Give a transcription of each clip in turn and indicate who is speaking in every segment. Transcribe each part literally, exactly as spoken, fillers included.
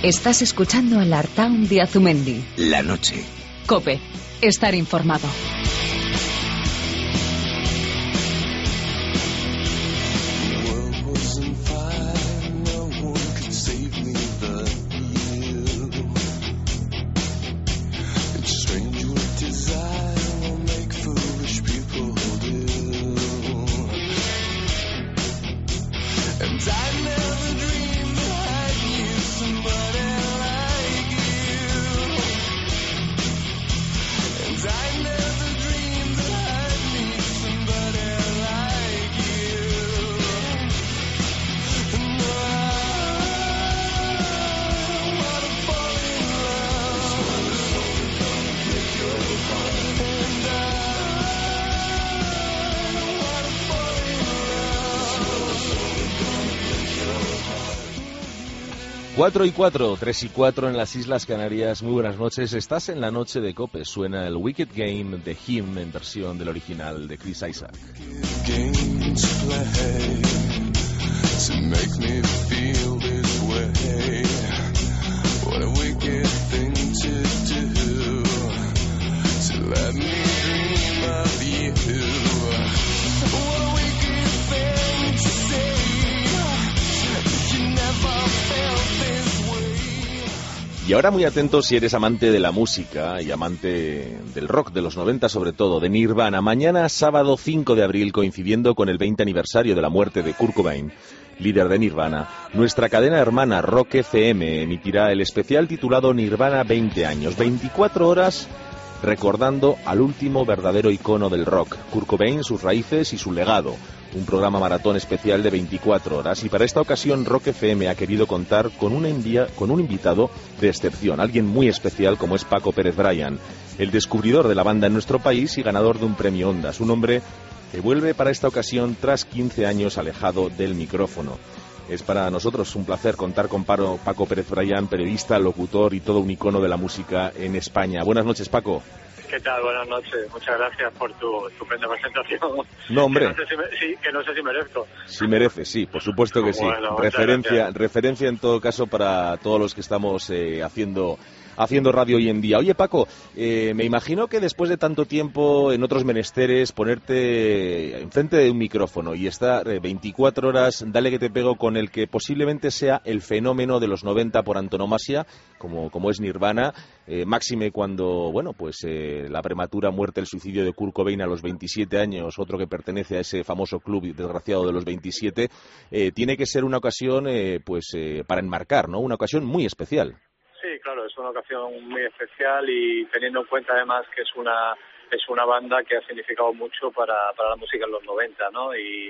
Speaker 1: Estás escuchando el Artaun de Azumendi.
Speaker 2: La noche.
Speaker 1: COPE. Estar informado.
Speaker 3: Cuatro y cuatro, tres y cuatro en las Islas Canarias. Muy buenas noches. Estás en la noche de COPE. Suena el Wicked Game de Him en versión del original de Chris Isaak. Y ahora muy atentos si eres amante de la música y amante del rock de los noventa sobre todo, de Nirvana. Mañana, sábado cinco de abril, coincidiendo con el veinte aniversario de la muerte de Kurt Cobain, líder de Nirvana, nuestra cadena hermana Rock F M emitirá el especial titulado Nirvana veinte años, veinticuatro horas recordando al último verdadero icono del rock, Kurt Cobain, sus raíces y su legado. Un programa maratón especial de veinticuatro horas, y para esta ocasión Rock F M ha querido contar con, una envía, con un invitado de excepción, alguien muy especial como es Paco Pérez Bryan, el descubridor de la banda en nuestro país y ganador de un premio Ondas, un hombre que vuelve para esta ocasión tras quince años alejado del micrófono. Es para nosotros un placer contar con Paco Pérez Bryan, periodista, locutor y todo un icono de la música en España. Buenas noches, Paco.
Speaker 4: ¿Qué tal? Buenas noches. Muchas gracias por tu estupenda presentación.
Speaker 3: No, hombre.
Speaker 4: Que no sé si, me, sí, que no sé si merezco.
Speaker 3: Sí merece, sí, por supuesto que sí.
Speaker 4: Bueno,
Speaker 3: referencia, referencia en todo caso para todos los que estamos eh, haciendo... haciendo radio hoy en día. Oye, Paco, eh, me imagino que después de tanto tiempo en otros menesteres, ponerte enfrente de un micrófono y estar eh, veinticuatro horas, dale que te pego, con el que posiblemente sea el fenómeno de los noventa por antonomasia, como, como es Nirvana, eh, máxime cuando, bueno, pues eh, la prematura muerte, el suicidio de Kurt Cobain a los veintisiete años, otro que pertenece a ese famoso club desgraciado de los veintisiete, eh, tiene que ser una ocasión, eh, pues, eh, para enmarcar, ¿no? Una ocasión muy especial.
Speaker 4: Sí, claro, es una ocasión muy especial y teniendo en cuenta además que es una es una banda que ha significado mucho para, para la música en los noventa, ¿no? Y,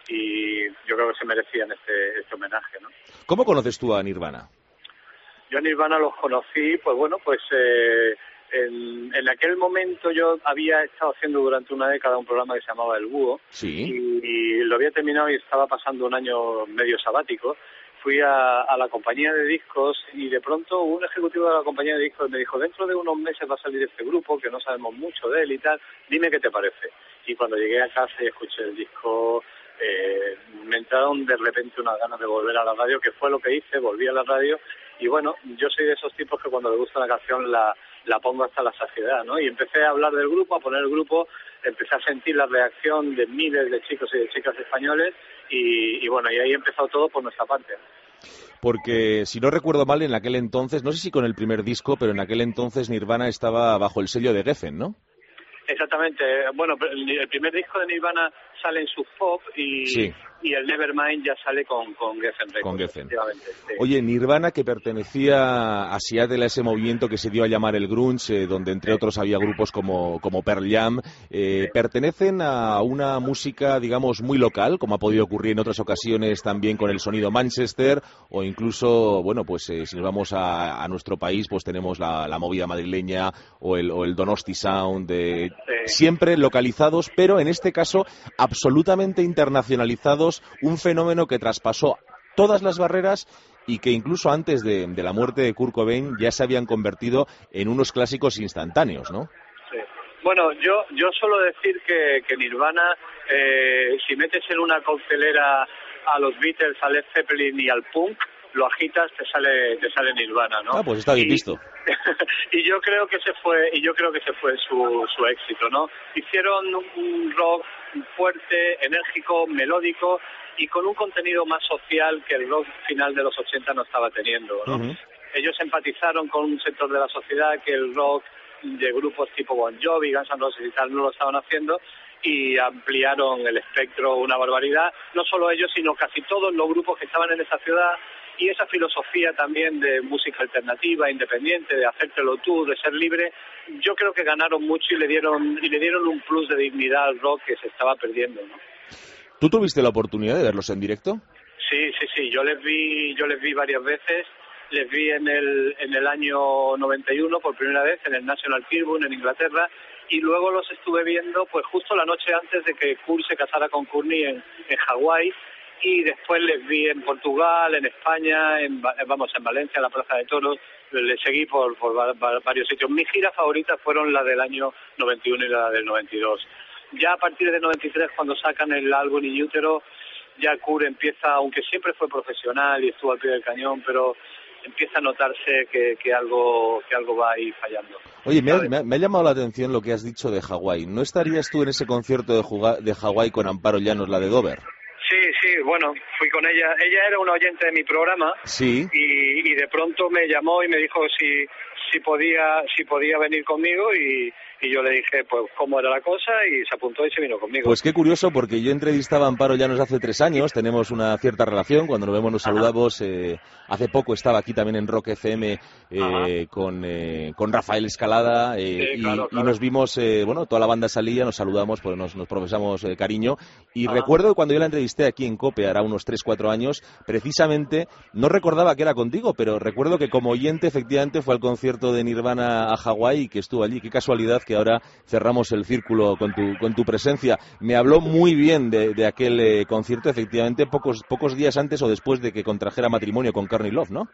Speaker 4: y yo creo que se merecían este, este homenaje, ¿no?
Speaker 3: ¿Cómo conoces tú a Nirvana?
Speaker 4: Yo a Nirvana los conocí, pues bueno, pues eh, en, en aquel momento yo había estado haciendo durante una década un programa que se llamaba El Búho.
Speaker 3: Sí.
Speaker 4: Y, y lo había terminado y estaba pasando un año medio sabático. Fui a, a la compañía de discos y de pronto un ejecutivo de la compañía de discos me dijo: dentro de unos meses va a salir este grupo, que no sabemos mucho de él y tal, dime qué te parece. Y cuando llegué a casa y escuché el disco, eh, me entraron de repente unas ganas de volver a la radio, que fue lo que hice, volví a la radio. Y bueno, yo soy de esos tipos que cuando le gusta una canción la, la pongo hasta la saciedad, ¿no? Y empecé a hablar del grupo, a poner el grupo, empecé a sentir la reacción de miles de chicos y de chicas españoles y, y bueno, y ahí empezó todo por nuestra parte.
Speaker 3: Porque, si no recuerdo mal, en aquel entonces, no sé si con el primer disco, pero en aquel entonces Nirvana estaba bajo el sello de Geffen, ¿no?
Speaker 4: Exactamente. Bueno, el primer disco de Nirvana sale en Sub Pop y,
Speaker 3: sí.
Speaker 4: y el Nevermind ya sale con, con Geffen Records.
Speaker 3: Con Geffen.
Speaker 4: Sí.
Speaker 3: Oye, Nirvana, que pertenecía a Seattle, a ese movimiento que se dio a llamar el grunge, eh, donde entre otros había grupos como, como Pearl Jam, eh,
Speaker 4: sí.
Speaker 3: pertenecen a una música, digamos, muy local, como ha podido ocurrir en otras ocasiones también con el sonido Manchester, o incluso, bueno, pues eh, si nos vamos a, a nuestro país, pues tenemos la, la movida madrileña o el, o el Donosti Sound, de,
Speaker 4: sí.
Speaker 3: siempre localizados, pero en este caso absolutamente internacionalizados, un fenómeno que traspasó todas las barreras y que incluso antes de, de la muerte de Kurt Cobain ya se habían convertido en unos clásicos instantáneos, ¿no?
Speaker 4: Sí. Bueno, yo yo suelo decir que, que Nirvana, eh, si metes en una coctelera a los Beatles, a Led Zeppelin y al punk, lo agitas, te sale te sale Nirvana, ¿no?
Speaker 3: Ah, pues está bien
Speaker 4: y,
Speaker 3: visto.
Speaker 4: y yo creo que se fue y yo creo que se fue su su éxito, ¿no? Hicieron un rock fuerte, enérgico, melódico y con un contenido más social que el rock final de los ochenta no estaba teniendo, ¿no? Uh-huh. Ellos empatizaron con un sector de la sociedad que el rock de grupos tipo Bon Jovi, Guns N' Roses y tal no lo estaban haciendo, y ampliaron el espectro una barbaridad, no solo ellos sino casi todos los grupos que estaban en esa ciudad, y esa filosofía también de música alternativa, independiente, de hacértelo tú, de ser libre, yo creo que ganaron mucho y le dieron y le dieron un plus de dignidad al rock que se estaba perdiendo, ¿no?
Speaker 3: ¿Tú tuviste la oportunidad de verlos en directo?
Speaker 4: Sí, sí, sí, yo les vi, yo les vi varias veces. Les vi en el en el año noventa y uno por primera vez en el National Tribune en Inglaterra y luego los estuve viendo pues justo la noche antes de que Kurt se casara con Courtney en, en Hawái, y después les vi en Portugal, en España, en vamos en Valencia, en la Plaza de Toros. Les seguí por, por varios sitios. Mis giras favoritas fueron la del año noventa y uno y la del noventa y dos. Ya a partir del noventa y tres, cuando sacan el álbum In Utero, ya Kurt empieza, aunque siempre fue profesional y estuvo al pie del cañón, pero empieza a notarse que, que algo que algo va ahí fallando.
Speaker 3: Oye, me ha, me, ha, me ha llamado la atención lo que has dicho de Hawái. ¿No estarías tú en ese concierto de, juga, de Hawái con Amparo Llanos, la de Dover?
Speaker 4: Sí, sí, bueno, fui con ella. Ella era una oyente de mi programa.
Speaker 3: Sí.
Speaker 4: Y, y de pronto me llamó y me dijo si si podía si podía venir conmigo y, y yo le dije pues cómo era la cosa y se apuntó y se vino conmigo.
Speaker 3: Pues qué curioso, porque yo entrevistaba a Amparo Llanos hace tres años, tenemos una cierta relación, cuando nos vemos nos saludamos. Eh, hace poco estaba aquí también en Rock F M eh, con, eh, con Rafael Escalada eh,
Speaker 4: sí, claro,
Speaker 3: y,
Speaker 4: claro.
Speaker 3: y nos vimos, eh, bueno, toda la banda salía, nos saludamos, pues nos, nos profesamos eh, cariño. Y Ajá. recuerdo cuando yo la entrevisté aquí en COPE, hará unos tres cuatro años, precisamente, no recordaba que era contigo, pero recuerdo que como oyente efectivamente fue al concierto de Nirvana a Hawái y que estuvo allí. Qué casualidad que ahora cerramos el círculo con tu con tu presencia. Me habló muy bien de, de aquel eh, concierto, efectivamente, pocos pocos días antes o después de que contrajera matrimonio con Courtney Love, ¿no?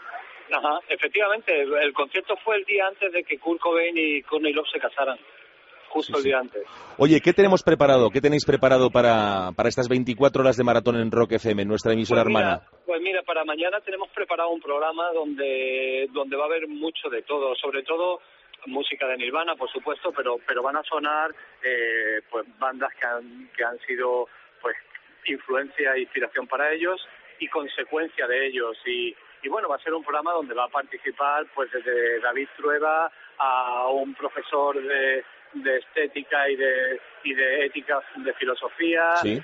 Speaker 4: Ajá, efectivamente, el, el concierto fue el día antes de que Kurt Cobain y Courtney Love se casaran. Justo sí, el día sí. antes.
Speaker 3: Oye, ¿qué tenemos preparado? ¿Qué tenéis preparado para, para estas veinticuatro horas de maratón en Rock F M, nuestra emisora
Speaker 4: pues mira,
Speaker 3: hermana?
Speaker 4: Pues mira, para mañana tenemos preparado un programa donde donde va a haber mucho de todo, sobre todo música de Nirvana, por supuesto, pero pero van a sonar eh, pues bandas que han que han sido pues influencia e inspiración para ellos y consecuencia de ellos y y bueno, va a ser un programa donde va a participar pues desde David Trueba a un profesor de de estética y de y de ética de filosofía,
Speaker 3: ¿sí?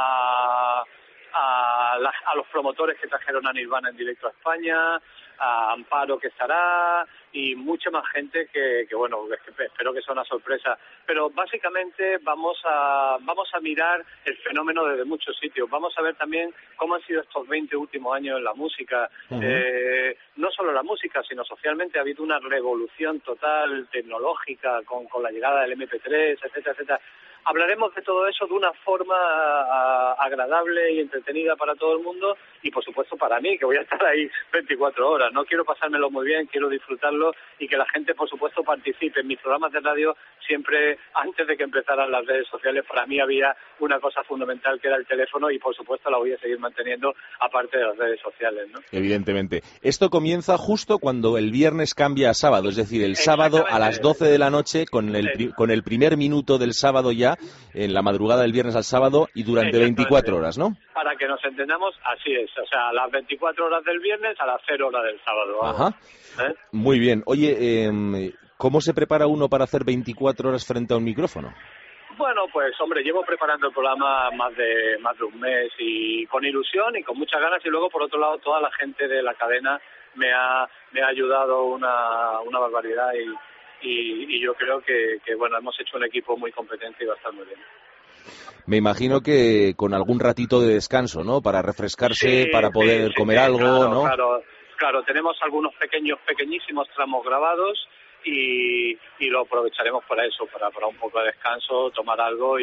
Speaker 4: a a, la, a los promotores que trajeron a Nirvana en directo a España, a Amparo que estará y mucha más gente que, que bueno, que espero que sea una sorpresa. Pero básicamente vamos a vamos a mirar el fenómeno desde muchos sitios. Vamos a ver también cómo han sido estos veinte últimos años en la música. Uh-huh. Eh, no solo la música, sino socialmente ha habido una revolución total tecnológica con, con la llegada del eme pe tres, etcétera, etcétera. Hablaremos de todo eso de una forma a, agradable y entretenida para todo el mundo y, por supuesto, para mí, que voy a estar ahí veinticuatro horas. No quiero pasármelo muy bien, quiero disfrutarlo y que la gente, por supuesto, participe. En mis programas de radio, siempre, antes de que empezaran las redes sociales, para mí había una cosa fundamental que era el teléfono y, por supuesto, la voy a seguir manteniendo, aparte de las redes sociales, ¿no?
Speaker 3: Evidentemente. Esto comienza justo cuando el viernes cambia a sábado, es decir, el sábado a las doce de la noche, con el, pri- con el primer minuto del sábado ya, en la madrugada del viernes al sábado y durante veinticuatro horas, ¿no?
Speaker 4: Para que nos entendamos, así es, o sea, a las veinticuatro horas del viernes a las cero horas del sábado.
Speaker 3: Ajá.
Speaker 4: ¿Eh?
Speaker 3: Muy bien. Oye, eh, ¿cómo se prepara uno para hacer veinticuatro horas frente a un micrófono?
Speaker 4: Bueno, pues hombre, llevo preparando el programa más de más de un mes y con ilusión y con muchas ganas, y luego por otro lado toda la gente de la cadena me ha me ha ayudado una una barbaridad y y, y yo creo que, que bueno, hemos hecho un equipo muy competente y va a estar muy bien.
Speaker 3: Me imagino que con algún ratito de descanso, ¿no? Para refrescarse,
Speaker 4: sí,
Speaker 3: para poder
Speaker 4: sí,
Speaker 3: comer
Speaker 4: sí,
Speaker 3: algo,
Speaker 4: claro,
Speaker 3: ¿no?
Speaker 4: Claro, claro, tenemos algunos pequeños, pequeñísimos tramos grabados y, y lo aprovecharemos para eso, para, para un poco de descanso, tomar algo y,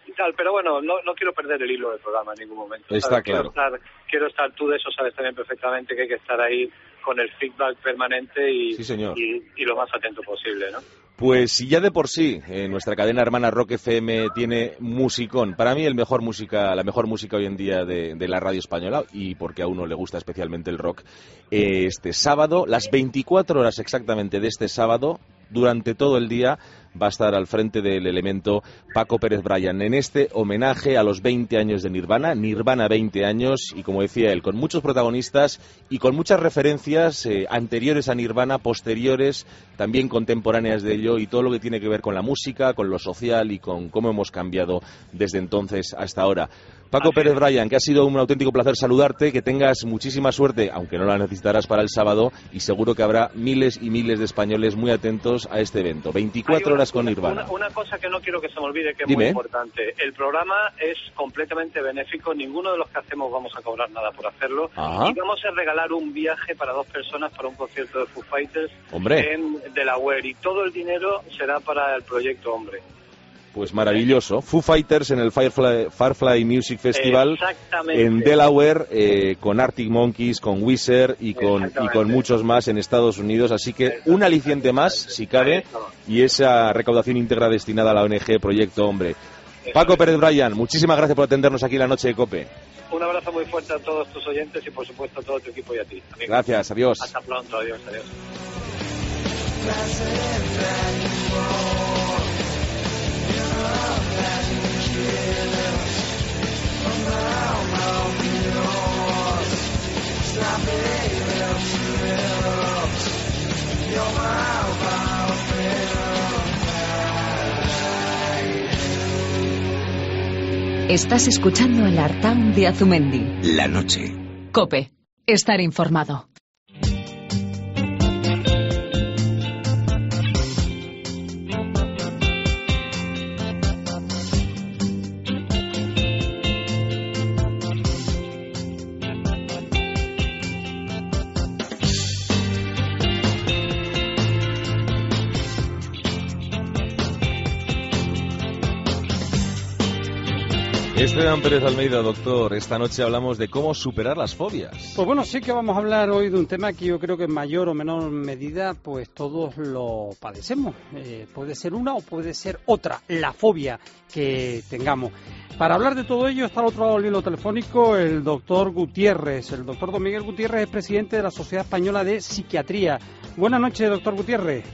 Speaker 4: y tal, pero bueno, no, no quiero perder el hilo del programa en ningún momento.
Speaker 3: Está
Speaker 4: ¿sabes?
Speaker 3: claro.
Speaker 4: Quiero estar, quiero estar, tú de eso sabes también perfectamente, que hay que estar ahí con el feedback permanente y,
Speaker 3: sí, señor.
Speaker 4: y, y lo más atento posible, ¿no?
Speaker 3: Pues si ya de por sí eh, nuestra cadena hermana Rock F M tiene musicón, para mí el mejor música, la mejor música hoy en día de, de la radio española, y porque a uno le gusta especialmente el rock, eh, este sábado, las veinticuatro horas exactamente de este sábado, durante todo el día va a estar al frente del Elemento Paco Pérez Bryan en este homenaje a los veinte años de Nirvana, Nirvana veinte años, y como decía él, con muchos protagonistas y con muchas referencias eh, anteriores a Nirvana, posteriores, también contemporáneas de ello, y todo lo que tiene que ver con la música, con lo social y con cómo hemos cambiado desde entonces hasta ahora. Paco Pérez Bryan, que ha sido un auténtico placer saludarte, que tengas muchísima suerte, aunque no la necesitarás para el sábado, y seguro que habrá miles y miles de españoles muy atentos a este evento. veinticuatro
Speaker 4: una,
Speaker 3: horas con
Speaker 4: una,
Speaker 3: Nirvana.
Speaker 4: Una, una cosa que no quiero que se me olvide, que es
Speaker 3: Dime.
Speaker 4: muy importante. El programa es completamente benéfico, ninguno de los que hacemos vamos a cobrar nada por hacerlo.
Speaker 3: Ajá.
Speaker 4: Y vamos a regalar un viaje para dos personas para un concierto de Foo Fighters
Speaker 3: Hombre.
Speaker 4: en Delaware, y todo el dinero será para el proyecto Hombre.
Speaker 3: Pues maravilloso. Foo Fighters en el Firefly, Firefly Music Festival en Delaware, eh, con Arctic Monkeys, con Weezer y con, y con muchos más en Estados Unidos. Así que un aliciente más, si cabe, y esa recaudación íntegra destinada a la O N G Proyecto Hombre. Paco Pérez Bryan, muchísimas gracias por atendernos aquí en la noche de COPE.
Speaker 4: Un abrazo muy fuerte a todos tus oyentes y por supuesto a todo tu equipo y a ti. Amigo.
Speaker 3: Gracias, adiós.
Speaker 4: Hasta pronto, adiós, adiós.
Speaker 1: Estás escuchando el Artaun de Azumendi.
Speaker 2: La noche.
Speaker 1: COPE. Estar informado.
Speaker 3: Esteban Pérez Almeida, doctor, esta noche hablamos de cómo superar las fobias.
Speaker 5: Pues bueno, sí que vamos a hablar hoy de un tema que yo creo que en mayor o menor medida pues todos lo padecemos. Eh, puede ser una o puede ser otra, la fobia que tengamos. Para hablar de todo ello está al otro lado del hilo telefónico el doctor Gutiérrez. El doctor Don Miguel Gutiérrez es presidente de la Sociedad Española de Psiquiatría. Buenas noches, doctor Gutiérrez.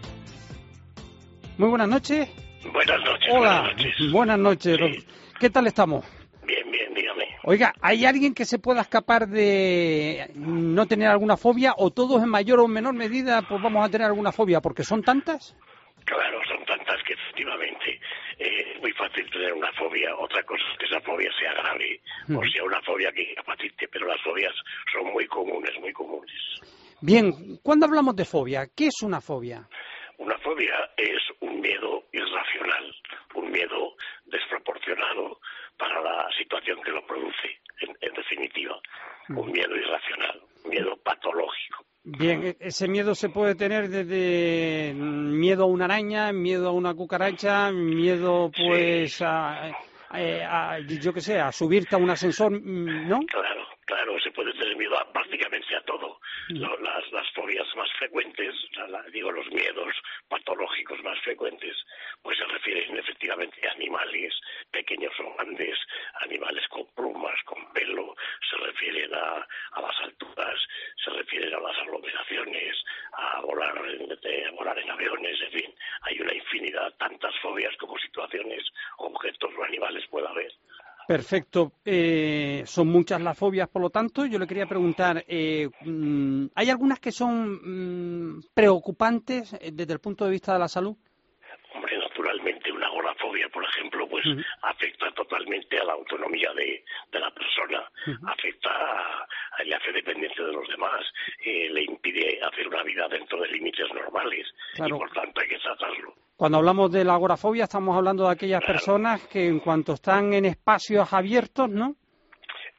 Speaker 5: Muy buenas noches.
Speaker 6: Buenas noches.
Speaker 5: Hola,
Speaker 6: buenas noches.
Speaker 5: Buenas noches.
Speaker 6: Sí.
Speaker 5: ¿Qué tal estamos?
Speaker 6: Bien, bien, dígame.
Speaker 5: Oiga, ¿hay alguien que se pueda escapar de no tener alguna fobia o todos en mayor o menor medida pues vamos a tener alguna fobia? Porque son tantas.
Speaker 6: Claro, son tantas que efectivamente eh, es muy fácil tener una fobia. Otra cosa es que esa fobia sea grave mm. o sea una fobia que incapacite, pero las fobias son muy comunes, muy comunes.
Speaker 5: Bien, cuando hablamos de fobia, ¿qué es una fobia?
Speaker 6: Una fobia es un miedo irracional, un miedo desproporcionado para la situación que lo produce, en, en definitiva, un miedo irracional, un miedo patológico.
Speaker 5: Bien, ese miedo se puede tener desde miedo a una araña, miedo a una cucaracha, miedo pues sí. a, a, a, yo qué sé, a subirte a un ascensor, ¿no?
Speaker 6: Claro, claro, se puede tener miedo a prácticamente a todo. Lo, las, las fobias más frecuentes, la, la, digo los miedos patológicos más frecuentes, pues se refieren efectivamente a animales, pequeños o grandes, animales con plumas, con pelo, se refieren a, a las alturas, se refieren a las aglomeraciones, a volar, en, a volar en aviones, en fin, hay una infinidad, tantas fobias como situaciones, objetos o animales pueda haber.
Speaker 5: Perfecto. Eh, son muchas las fobias, por lo tanto, yo le quería preguntar, eh, ¿hay algunas que son mm, preocupantes desde el punto de vista de la salud?
Speaker 6: Hombre, naturalmente una agorafobia, por ejemplo, pues uh-huh. afecta totalmente a la autonomía de, de la persona, uh-huh. afecta, a, a, le hace dependiente de los demás, eh, le impide hacer una vida dentro de límites normales, claro. Y por tanto hay que tratarlo.
Speaker 5: Cuando hablamos de la agorafobia estamos hablando de aquellas claro. personas que en cuanto están en espacios abiertos, ¿no?
Speaker 6: Eh, más que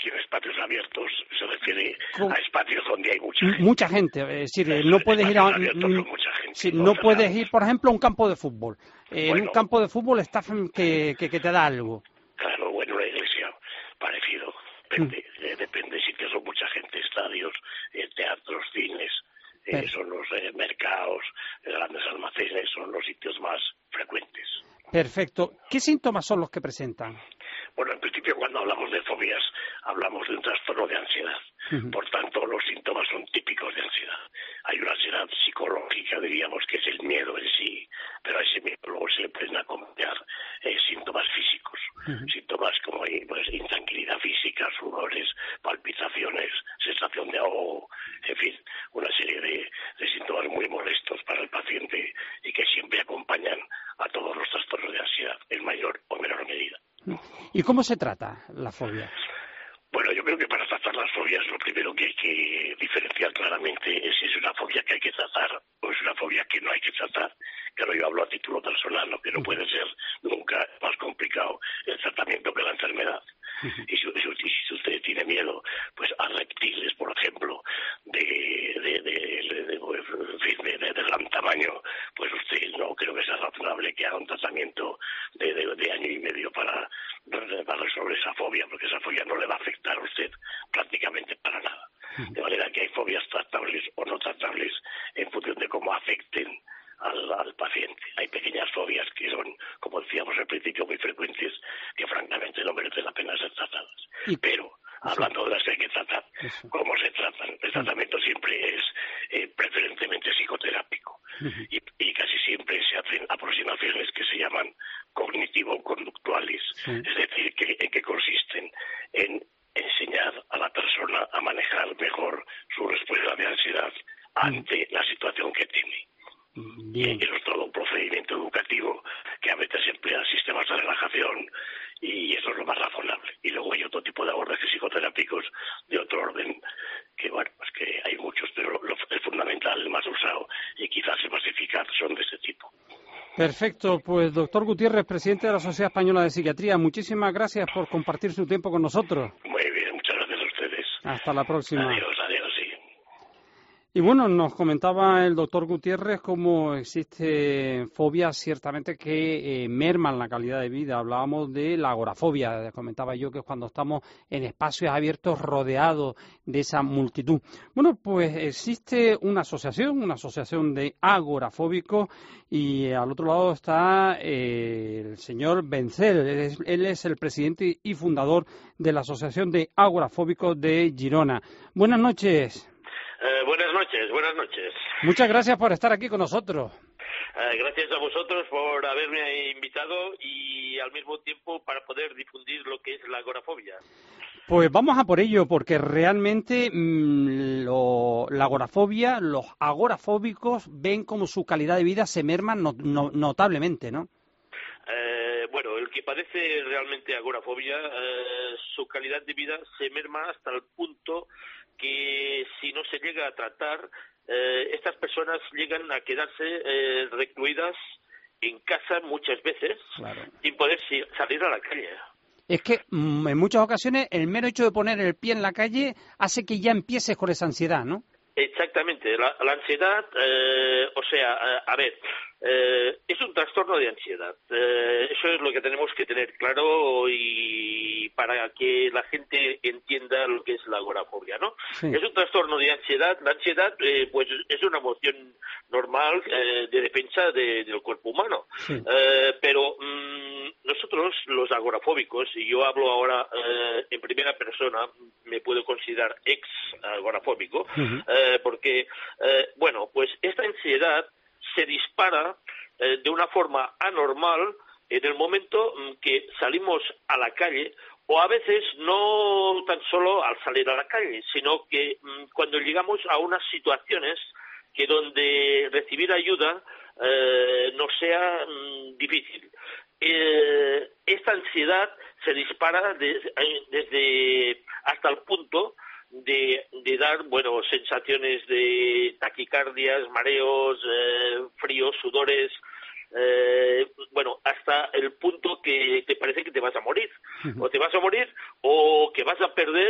Speaker 6: aquí en espacios abiertos se refiere
Speaker 5: ¿Cómo?
Speaker 6: a espacios donde hay mucha gente.
Speaker 5: Mucha gente, es decir, eh, no puedes ir a...
Speaker 6: Abiertos con mucha gente,
Speaker 5: Sí,
Speaker 6: no
Speaker 5: no
Speaker 6: cerrados.
Speaker 5: puedes ir, por ejemplo, a un campo de fútbol. Eh,
Speaker 6: Bueno.
Speaker 5: en un campo de fútbol está f- que, que, que te da algo.
Speaker 6: Claro, bueno, la iglesia, parecido. Depende, eh, depende de sitios son mucha gente, estadios, eh, teatros, cines, eh,
Speaker 5: Pero-
Speaker 6: son los eh, mercados, eh, grandes almacenes, son los sitios más frecuentes.
Speaker 5: Perfecto. ¿Qué síntomas son los que presentan?
Speaker 6: Bueno, en principio cuando hablamos de fobias, hablamos de un trastorno de ansiedad.
Speaker 5: Ujú.
Speaker 6: Por tanto, los síntomas son típicos de ansiedad. Hay una ansiedad psicológica, diríamos, que es el miedo en sí, pero a ese miedo luego se le pueden acompañar eh, síntomas físicos.
Speaker 5: Ujú.
Speaker 6: Síntomas como pues, intranquilidad física, sudores, palpitaciones, sensación de ahogo, en fin, una serie de, de síntomas muy molestos para el paciente y que siempre acompañan a todos los trastornos de ansiedad, en mayor o menor medida.
Speaker 5: ¿Y cómo se trata la fobia?
Speaker 6: Bueno, yo creo que para tratar las fobias lo primero que hay que diferenciar claramente es si es una fobia que hay que tratar o es una fobia que no hay que tratar. Claro, yo hablo a título personal, lo que no puede ser nunca más complicado el tratamiento que la enfermedad. Y si, si, si usted tiene miedo, pues a reptiles, por ejemplo, de, de, de, de, de, en fin, de, de, de gran tamaño, pues usted no creo que sea razonable que haga un tratamiento de, de, de año y medio para, para resolver esa fobia, porque esa fobia no le va a afectar a usted prácticamente para nada. De manera que hay fobias tratables o no tratables en función de cómo afecten al, al paciente. Hay pequeñas fobias que son, como decíamos al principio, muy frecuentes, que francamente no merecen la pena ser tratadas.
Speaker 5: Y-
Speaker 6: Pero, hablando de las que hay que tratar,
Speaker 5: Eso.
Speaker 6: ¿cómo se tratan? El tratamiento siempre es eh, preferentemente psicoterápico. Y, y casi siempre se hacen aproximaciones que se llaman cognitivo-conductuales,
Speaker 5: Sí.
Speaker 6: es decir, que, en que consisten en enseñar a la persona a manejar mejor su respuesta de ansiedad ante la situación que tiene.
Speaker 5: Bien.
Speaker 6: Y eso es todo un procedimiento educativo que a veces emplea sistemas de relajación y eso es lo más razonable. Y luego hay otro tipo de abordajes psicoterápicos de otro orden que, bueno, pues que hay muchos, pero lo, lo, el fundamental, el más usado y quizás el más eficaz son de este tipo.
Speaker 5: Perfecto, pues doctor Gutiérrez, presidente de la Sociedad Española de Psiquiatría, muchísimas gracias por compartir su tiempo con nosotros.
Speaker 6: Muy bien, muchas gracias a ustedes.
Speaker 5: Hasta la próxima.
Speaker 6: Adiós, adiós, sí.
Speaker 5: Y bueno, nos comentaba el doctor Gutiérrez cómo existe fobias ciertamente que eh, merman la calidad de vida. Hablábamos de la agorafobia, comentaba yo que es cuando estamos en espacios abiertos rodeados de esa multitud. Bueno, pues existe una asociación, una asociación de agorafóbicos y al otro lado está eh, el señor Vencel. Él es, él es el presidente y fundador de la Asociación de Agorafóbicos de Girona. Buenas noches.
Speaker 2: Eh, buenas noches, buenas noches.
Speaker 5: Muchas gracias por estar aquí con nosotros.
Speaker 2: Eh, gracias a vosotros por haberme invitado y al mismo tiempo para poder difundir lo que es la agorafobia.
Speaker 5: Pues vamos a por ello, porque realmente mmm, lo, la agorafobia, los agorafóbicos ven como su calidad de vida se merma no, no, notablemente, ¿no?
Speaker 2: Eh, bueno, el que padece realmente agorafobia, eh, su calidad de vida se merma hasta el punto que si no se llega a tratar, eh, estas personas llegan a quedarse eh, recluidas en casa muchas veces,
Speaker 5: Claro.
Speaker 2: sin poder si- salir a la calle.
Speaker 5: Es que mmm, en muchas ocasiones el mero hecho de poner el pie en la calle hace que ya empieces con esa ansiedad, ¿no?
Speaker 2: Exactamente, la, la ansiedad, eh, o sea, a, a ver, eh, es un trastorno de ansiedad. Eh, eso es lo que tenemos que tener claro y para que la gente entienda lo que es la agorafobia, ¿no?
Speaker 5: Sí.
Speaker 2: Es un trastorno de ansiedad. La ansiedad, eh, pues, es una emoción normal eh, de defensa de, del cuerpo humano.
Speaker 5: Sí.
Speaker 2: Eh, pero mmm, nosotros, los agorafóbicos, y yo hablo ahora eh, en primera persona, me puedo considerar ex agorafóbico,
Speaker 5: Uh-huh.
Speaker 2: eh, porque, eh, bueno, pues esta ansiedad se dispara eh, de una forma anormal en el momento mm, que salimos a la calle, o a veces no tan solo al salir a la calle, sino que mm, cuando llegamos a unas situaciones que donde recibir ayuda eh, no sea mm, difícil. Eh, esta ansiedad se dispara de- desde hasta el punto de, de dar, bueno, sensaciones de taquicardias, mareos, eh, fríos, sudores, eh, bueno, hasta el punto que te parece que te vas a morir, o te vas a morir, o que vas a perder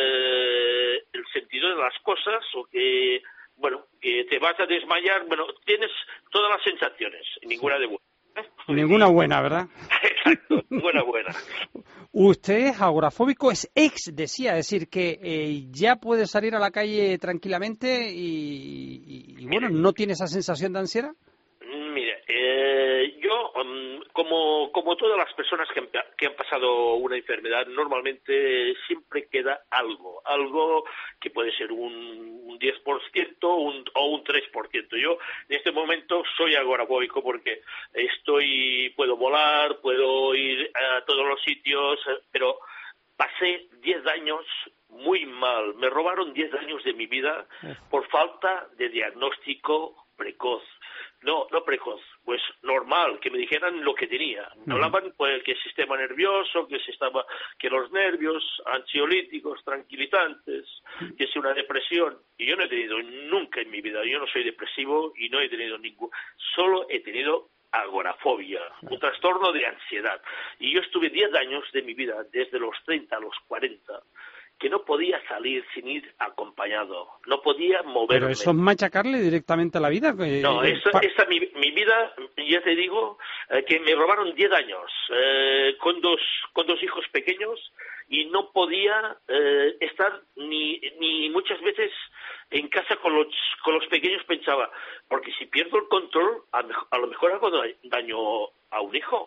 Speaker 2: eh, el sentido de las cosas o que, bueno, que te vas a desmayar. Bueno, tienes todas las sensaciones, ninguna de buena. ¿eh?
Speaker 5: Ninguna buena, ¿verdad?
Speaker 2: Exacto, ninguna buena.
Speaker 5: Usted es agorafóbico, es ex, decía, es decir, que eh, ya puede salir a la calle tranquilamente y, y, y bueno, ¿no tiene esa sensación de ansiedad?
Speaker 2: Mire, eh, yo, um, como, como todas las personas que han, que han pasado una enfermedad, normalmente siempre queda algo, algo que puede ser un, un diez por ciento un, o un tres por ciento. Yo en este momento soy agorafóbico porque estoy, puedo volar, puedo ir a todos los sitios, pero pasé diez años muy mal. Me robaron diez años de mi vida por falta de diagnóstico precoz. No, no precoz, pues normal, que me dijeran lo que tenía. Hablaban pues que el sistema nervioso, que se estaba, que los nervios, ansiolíticos, tranquilizantes, que es una depresión. Y yo no he tenido nunca en mi vida, yo no soy depresivo y no he tenido ningún, solo he tenido agorafobia, un trastorno de ansiedad. Y yo estuve diez años de mi vida, desde los treinta a los cuarenta, que no podía salir sin ir acompañado, no podía moverme.
Speaker 5: Pero eso es machacarle directamente a la vida. Eh,
Speaker 2: no, esa,
Speaker 5: pa...
Speaker 2: esa mi, mi vida, ya te digo, eh, que me robaron diez años, eh, con dos con dos hijos pequeños, y no podía eh, estar ni ni muchas veces en casa con los con los pequeños. Pensaba, porque si pierdo el control, a, a lo mejor hago daño a un hijo.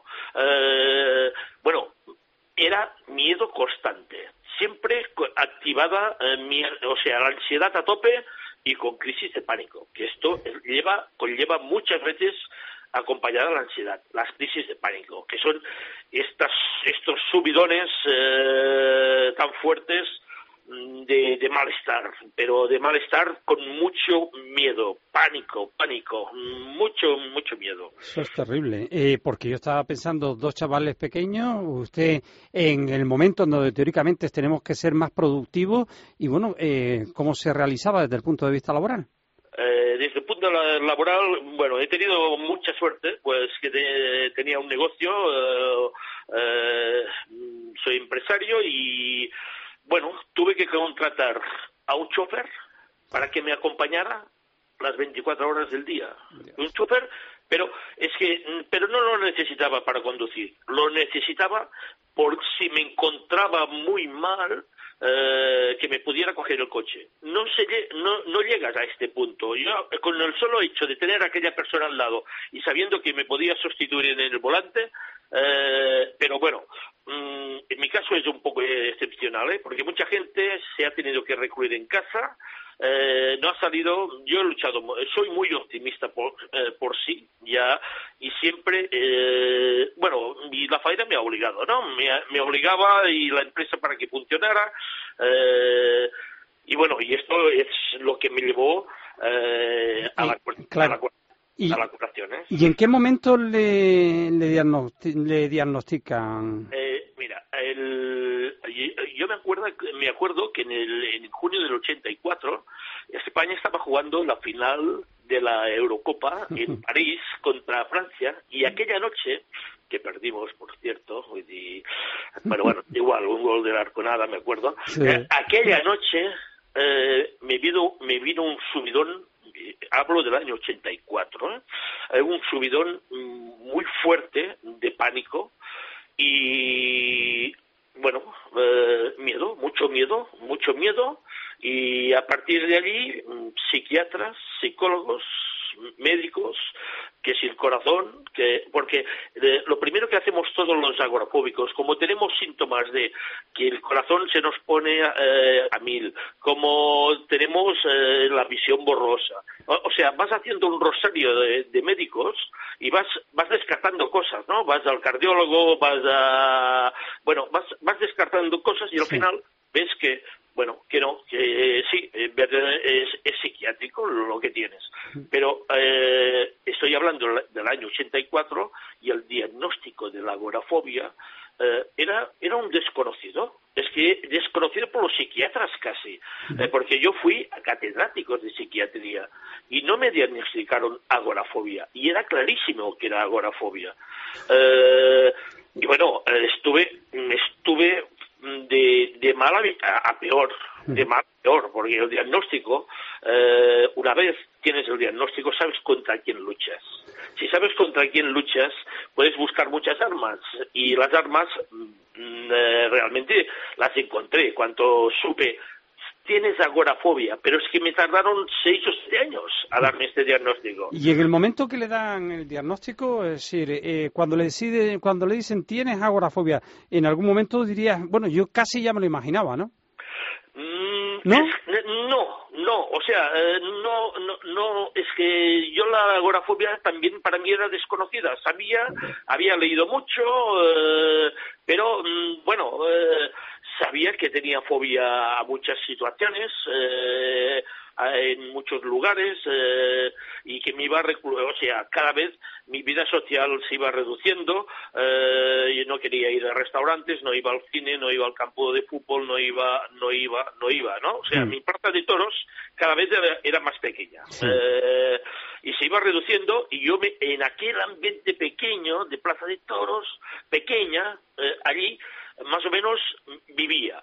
Speaker 2: Eh, bueno, era miedo constante. Siempre activada, eh, mi, o sea, la ansiedad a tope y con crisis de pánico, que esto lleva conlleva muchas veces acompañada la ansiedad, las crisis de pánico, que son estas estos subidones eh, tan fuertes de, de malestar, pero de malestar con mucho miedo, pánico, pánico, mucho, mucho miedo.
Speaker 5: Eso es terrible, eh, porque yo estaba pensando, dos chavales pequeños, usted en el momento en donde teóricamente tenemos que ser más productivos, y bueno, eh, ¿cómo se realizaba desde el punto de vista laboral?
Speaker 2: Eh, desde el punto laboral, bueno, he tenido mucha suerte, pues que te, tenía un negocio, eh, eh, soy empresario y bueno, tuve que contratar a un chofer para que me acompañara las veinticuatro horas del día. Dios. Un chofer, pero es que, pero no lo necesitaba para conducir, lo necesitaba por si me encontraba muy mal, eh, que me pudiera coger el coche. No se, no, no llegas a este punto. Yo, con el solo hecho de tener a aquella persona al lado y sabiendo que me podía sustituir en el volante, eh, pero bueno, mmm, en mi caso es un poco excepcional, ¿eh? Porque mucha gente se ha tenido que recluir en casa. Eh, no ha salido, yo he luchado, soy muy optimista por, eh, por sí, ya, y siempre, eh, bueno, y la faena me ha obligado, ¿no? Me, me obligaba y la empresa para que funcionara, eh, y bueno, y esto es lo que me llevó eh, a, la,
Speaker 5: claro.
Speaker 2: a, la,
Speaker 5: y,
Speaker 2: a la curación, ¿eh?
Speaker 5: ¿Y en qué momento le, le, diagnosti le diagnostican?
Speaker 2: Eh, mira, el... Yo me acuerdo, me acuerdo que en, el, en junio del ochenta y cuatro España estaba jugando la final de la Eurocopa en París contra Francia, y aquella noche, que perdimos, por cierto, y, bueno, bueno, igual, un gol del Arconada, me acuerdo, sí. eh, aquella noche eh, me, vino, me vino un subidón, eh, hablo del año ochenta y cuatro, eh, un subidón muy fuerte de pánico, y bueno, eh, miedo, mucho miedo, mucho miedo, y a partir de allí, psiquiatras, psicólogos, médicos, que si el corazón, que porque eh, lo primero que hacemos todos los agorafóbicos, como tenemos síntomas de que el corazón se nos pone eh, a mil, como tenemos eh, la visión borrosa, o, o sea, vas haciendo un rosario de, de médicos y vas vas descartando cosas, ¿no? Vas al cardiólogo, vas a... bueno, vas, vas descartando cosas y al sí. final ves que bueno, que no, que eh, sí, es, es psiquiátrico lo que tienes. Pero eh, estoy hablando del año ochenta y cuatro y el diagnóstico de la agorafobia eh, era, era un desconocido. Es que desconocido por los psiquiatras casi, eh, porque yo fui a catedráticos de psiquiatría y no me diagnosticaron agorafobia. Y era clarísimo que era agorafobia. Eh, y bueno, estuve, estuve de, de mal a, a peor, de mal a peor, porque el diagnóstico, eh, una vez tienes el diagnóstico, sabes contra quién luchas. Si sabes contra quién luchas, puedes buscar muchas armas, y las armas mm, eh, realmente las encontré cuando supe, tienes agorafobia, pero es que me tardaron seis o siete años a darme este diagnóstico.
Speaker 5: Y en el momento que le dan el diagnóstico, es decir, eh, cuando le decide, cuando le dicen tienes agorafobia, en algún momento dirías, bueno, yo casi ya me lo imaginaba, ¿no?
Speaker 2: Mm,
Speaker 5: ¿No?
Speaker 2: Es, no, no, o sea, eh, no, no, no, es que yo la agorafobia también para mí era desconocida. Sabía, había leído mucho, eh, pero mm, bueno, eh, sabía que tenía fobia a muchas situaciones, eh, en muchos lugares, eh, y que me iba a reclu- o sea, cada vez mi vida social se iba reduciendo. eh, yo no quería ir a restaurantes, no iba al cine, no iba al campo de fútbol, no iba, no iba, no iba, ¿no? O sea,
Speaker 5: Mm.
Speaker 2: mi plaza de toros cada vez era, era más pequeña.
Speaker 5: Sí.
Speaker 2: Eh, y se iba reduciendo, y yo me, en aquel ambiente pequeño de plaza de toros, pequeña, eh, allí más o menos vivía.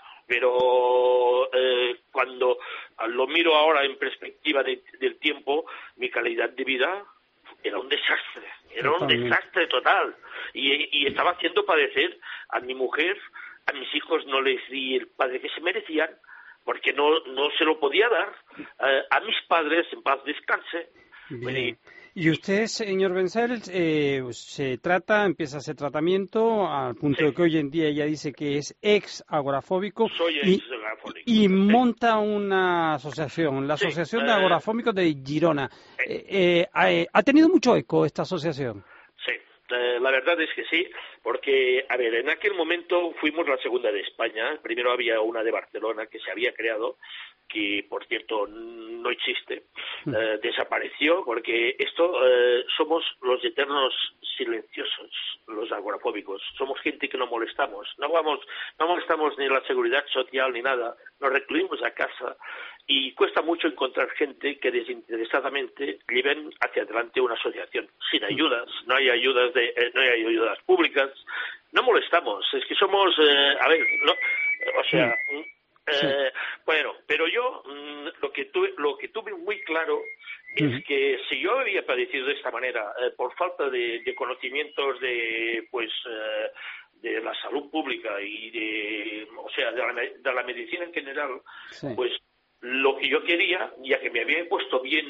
Speaker 2: Pero eh, cuando lo miro ahora en perspectiva de, del tiempo, mi calidad de vida era un desastre, era
Speaker 5: Totalmente.
Speaker 2: un desastre total. Y, y estaba haciendo padecer a mi mujer, a mis hijos no les di el padre que se merecían, porque no, no se lo podía dar, eh, a mis padres, en paz descanse.
Speaker 5: Bien. Y usted, señor Bensael, eh, se trata, empieza ese tratamiento al punto
Speaker 2: Sí.
Speaker 5: de que hoy en día ella dice que es ex agorafóbico
Speaker 2: Soy
Speaker 5: y,
Speaker 2: ex-agorafóbico,
Speaker 5: y
Speaker 2: sí.
Speaker 5: monta una asociación, la
Speaker 2: Sí,
Speaker 5: Asociación de
Speaker 2: eh,
Speaker 5: Agorafóbicos de Girona. Eh, eh, ha, ha tenido mucho eco esta asociación.
Speaker 2: Sí, eh, la verdad es que sí, porque, a ver, en aquel momento fuimos la segunda de España. Primero había una de Barcelona que se había creado, que por cierto no existe, eh, desapareció, porque esto eh, somos los eternos silenciosos, los agorafóbicos. Somos gente que no molestamos, no vamos, no molestamos ni la seguridad social ni nada, nos recluimos a casa, y cuesta mucho encontrar gente que desinteresadamente lleven hacia adelante una asociación sin ayudas. No hay ayudas de, eh, no hay ayudas públicas, no molestamos, es que somos, eh, a ver, no, o sea.
Speaker 5: Sí.
Speaker 2: Eh, bueno, pero yo mm, lo que tuve, lo que tuve muy claro es
Speaker 5: Ujú.
Speaker 2: que si yo había padecido de esta manera, eh, por falta de, de conocimientos de, pues, eh, de la salud pública y de, o sea, de la, de la medicina en general,
Speaker 5: Sí.
Speaker 2: pues lo que yo quería, ya que me había puesto bien,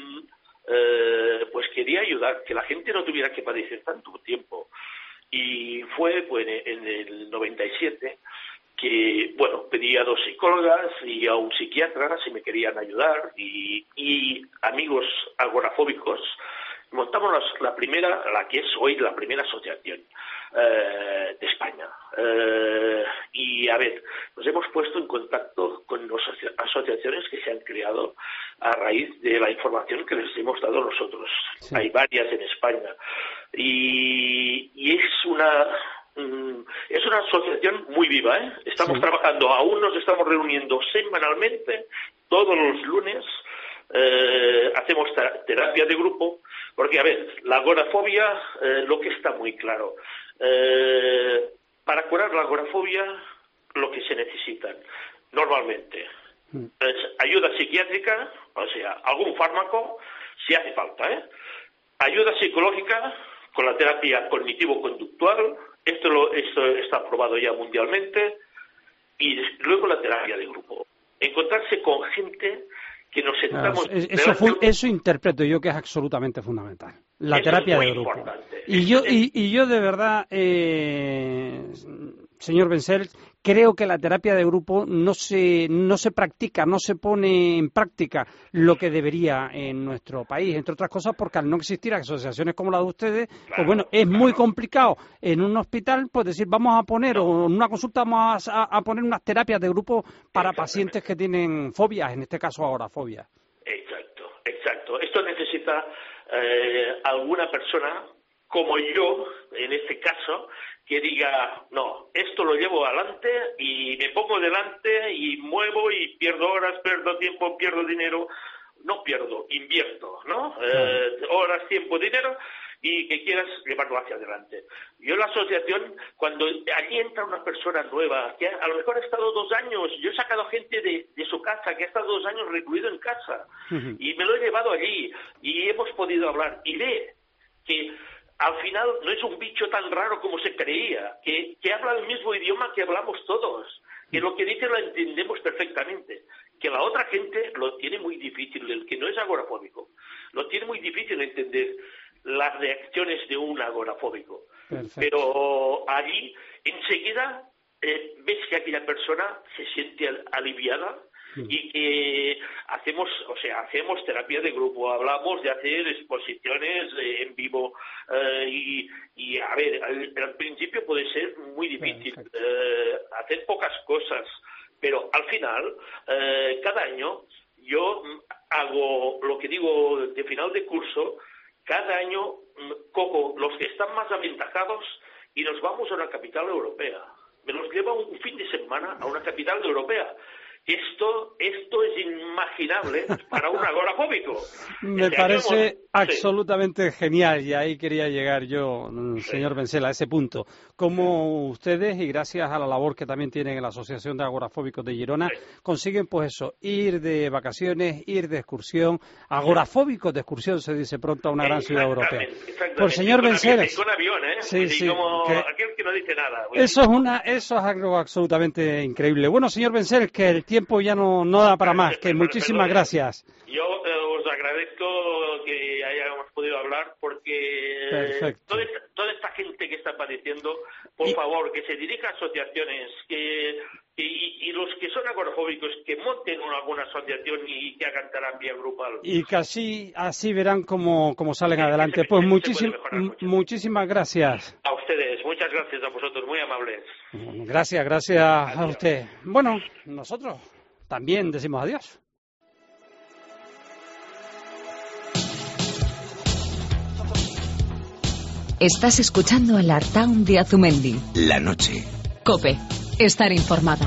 Speaker 2: eh, pues quería ayudar, que la gente no tuviera que padecer tanto tiempo. Y fue, pues, en el noventa y siete que, bueno, pedí a dos psicólogas y a un psiquiatra si me querían ayudar, y, y amigos agorafóbicos. Montamos la, la primera, la que es hoy la primera asociación eh, de España. Eh, y, a ver, nos hemos puesto en contacto con las asociaciones que se han creado a raíz de la información que les hemos dado nosotros.
Speaker 5: Sí.
Speaker 2: Hay varias en España. Y, y es una... Es una asociación muy viva, ¿eh? Estamos
Speaker 5: Sí.
Speaker 2: trabajando, aún nos estamos reuniendo semanalmente, todos los lunes, eh, hacemos terapia de grupo, porque, a ver, la agorafobia, eh, lo que está muy claro, eh, para curar la agorafobia, lo que se necesitan, normalmente,
Speaker 5: Mm.
Speaker 2: es ayuda psiquiátrica, o sea, algún fármaco, si hace falta, ¿eh? Ayuda psicológica, con la terapia cognitivo-conductual. Esto, lo, esto está aprobado ya mundialmente. Y luego la terapia de grupo. Encontrarse con gente que nos
Speaker 5: Claro,
Speaker 2: sentamos...
Speaker 5: es- eso, fu- eso interpreto yo que es absolutamente fundamental. La
Speaker 2: Eso
Speaker 5: terapia
Speaker 2: es muy
Speaker 5: de grupo.
Speaker 2: importante.
Speaker 5: Y yo,
Speaker 2: Esto es-
Speaker 5: y, y yo de verdad, eh, señor Bensael, creo que la terapia de grupo no se, no se practica, no se pone en práctica lo que debería en nuestro país, entre otras cosas porque al no existir asociaciones como la de ustedes, pues
Speaker 2: Claro,
Speaker 5: bueno, es muy
Speaker 2: claro.
Speaker 5: complicado en un hospital, pues decir, vamos a poner, o en una consulta vamos a, a poner unas terapias de grupo para
Speaker 2: Exactamente.
Speaker 5: pacientes que tienen fobias, en este caso agorafobia.
Speaker 2: Exacto, exacto. Esto necesita eh, alguna persona como yo, en este caso, que diga, no, esto lo llevo adelante y me pongo delante y muevo y pierdo horas, pierdo tiempo, pierdo dinero. no pierdo, invierto, ¿no? Eh, horas, tiempo, dinero, y que quieras llevarlo hacia adelante. Yo en la asociación, cuando allí entra una persona nueva, que a lo mejor ha estado dos años, yo he sacado gente de, de su casa, que ha estado dos años recluido en casa, uh-huh. y me lo he llevado allí, y hemos podido hablar, y ve que al final no es un bicho tan raro como se creía, que, que habla el mismo idioma que hablamos todos, que lo que dice lo entendemos perfectamente, que la otra gente lo tiene muy difícil, el que no es agorafóbico, lo tiene muy difícil entender las reacciones de un agorafóbico. Perfecto. Pero allí, enseguida, eh, ves que aquella persona se siente aliviada sí. y que hacemos, o sea, hacemos terapia de grupo, hablamos de hacer exposiciones eh, en vivo eh, y, y, a ver, al, al principio puede ser muy difícil eh, hacer pocas cosas, pero al final, eh, cada año, yo hago lo que digo de final de curso. Cada año cojo los que están más aventajados y nos vamos a una capital europea. Me los llevo un fin de semana a una capital europea. Esto, esto es inimaginable para un agorafóbico.
Speaker 5: Me
Speaker 2: este
Speaker 5: parece
Speaker 2: año,
Speaker 5: absolutamente
Speaker 2: sí.
Speaker 5: genial, y ahí quería llegar yo, señor sí. Bencel, a ese punto. Cómo ustedes, y gracias a la labor que también tienen en la Asociación de Agorafóbicos de Girona, sí. consiguen pues eso, ir de vacaciones, ir de excursión, agorafóbicos de excursión, se dice pronto, a una gran ciudad europea.
Speaker 2: Exactamente.
Speaker 5: Por señor Bencel.
Speaker 2: Con avión, ¿eh?
Speaker 5: Sí, sí,
Speaker 2: como
Speaker 5: que...
Speaker 2: aquel que no dice nada.
Speaker 5: Eso es, una, eso es algo absolutamente increíble. Bueno, señor Bencel, que el tiempo ya no, no da para más, que muchísimas gracias.
Speaker 2: Yo eh, os agradezco que hayamos podido hablar porque toda esta, toda esta gente que está padeciendo, por y... favor, que se dirija a asociaciones, que, que y, y los que son agorafóbicos, que monten una, alguna asociación y que hagan terapia grupal.
Speaker 5: Y que así, así verán cómo, cómo salen sí, adelante. Se, pues muchísim, muchísimas gracias.
Speaker 2: A ustedes, muchas gracias a vosotros, muy amables.
Speaker 5: Gracias, gracias adiós. A usted. Bueno, nosotros también decimos adiós.
Speaker 1: Estás escuchando el Artaun de Azumendi.
Speaker 7: La noche.
Speaker 1: COPE. Estar informado.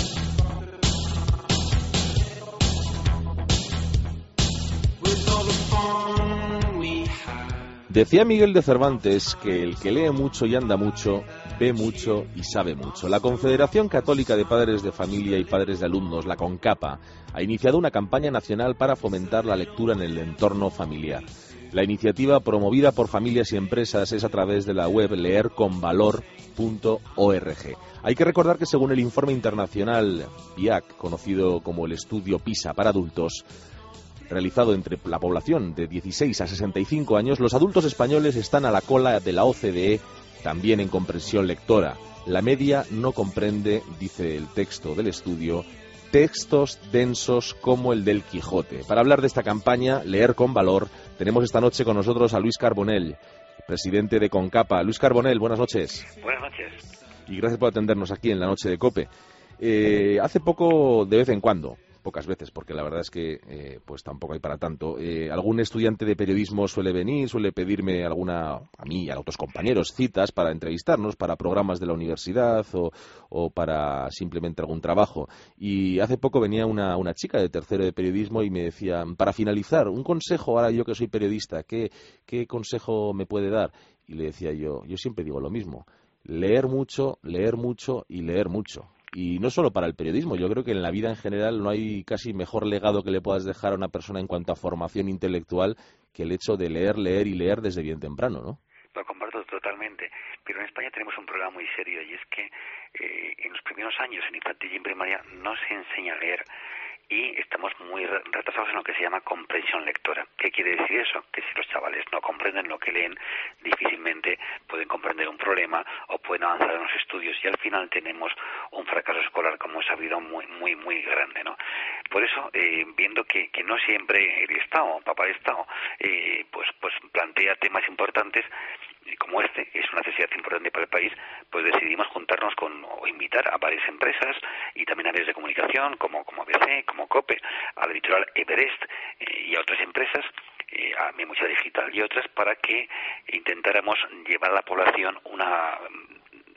Speaker 3: Decía Miguel de Cervantes que el que lee mucho y anda mucho, ve mucho y sabe mucho. La Confederación Católica de Padres de Familia y Padres de Alumnos, la CONCAPA, ha iniciado una campaña nacional para fomentar la lectura en el entorno familiar. La iniciativa, promovida por familias y empresas, es a través de la web leer con valor punto org. Hay que recordar que según el informe internacional P I A C, conocido como el estudio PISA para adultos, realizado entre la población de dieciséis a sesenta y cinco años, los adultos españoles están a la cola de la O C D E, también en comprensión lectora. La media no comprende, dice el texto del estudio, textos densos como el del Quijote. Para hablar de esta campaña, Leer con Valor, tenemos esta noche con nosotros a Luis Carbonell, presidente de CONCAPA. Luis Carbonell, buenas noches.
Speaker 8: Buenas noches.
Speaker 3: Y gracias por atendernos aquí en la noche de COPE. Eh, hace poco, de vez en cuando, pocas veces, porque la verdad es que eh, pues tampoco hay para tanto. Eh, algún estudiante de periodismo suele venir, suele pedirme alguna, a mí y a otros compañeros, citas para entrevistarnos, para programas de la universidad o, o para simplemente algún trabajo. Y hace poco venía una, una chica de tercero de periodismo y me decía, para finalizar, un consejo, ahora yo que soy periodista, ¿qué, qué consejo me puede dar? Y le decía yo, yo siempre digo lo mismo, leer mucho, leer mucho y leer mucho. Y no solo para el periodismo, yo creo que en la vida en general no hay casi mejor legado que le puedas dejar a una persona en cuanto a formación intelectual que el hecho de leer, leer y leer desde bien temprano, ¿no?
Speaker 8: Lo comparto totalmente, pero en España tenemos un problema muy serio y es que eh, en los primeros años, en infantil y en primaria, no se enseña a leer. Y estamos muy retrasados en lo que se llama comprensión lectora. ¿Qué quiere decir eso? Que si los chavales no comprenden lo que leen, difícilmente pueden comprender un problema o pueden avanzar en los estudios y al final tenemos un fracaso escolar, como he sabido, muy muy muy grande, ¿no? Por eso, eh, viendo que, que no siempre el Estado, papá de Estado, eh, pues, pues plantea temas importantes, como este, es una necesidad importante para el país, pues decidimos juntarnos con o invitar a varias empresas y también a medios de comunicación como, como B C, como COPE, a la editorial Everest eh, y a otras empresas, eh, a Memoria Digital y otras, para que intentáramos llevar a la población una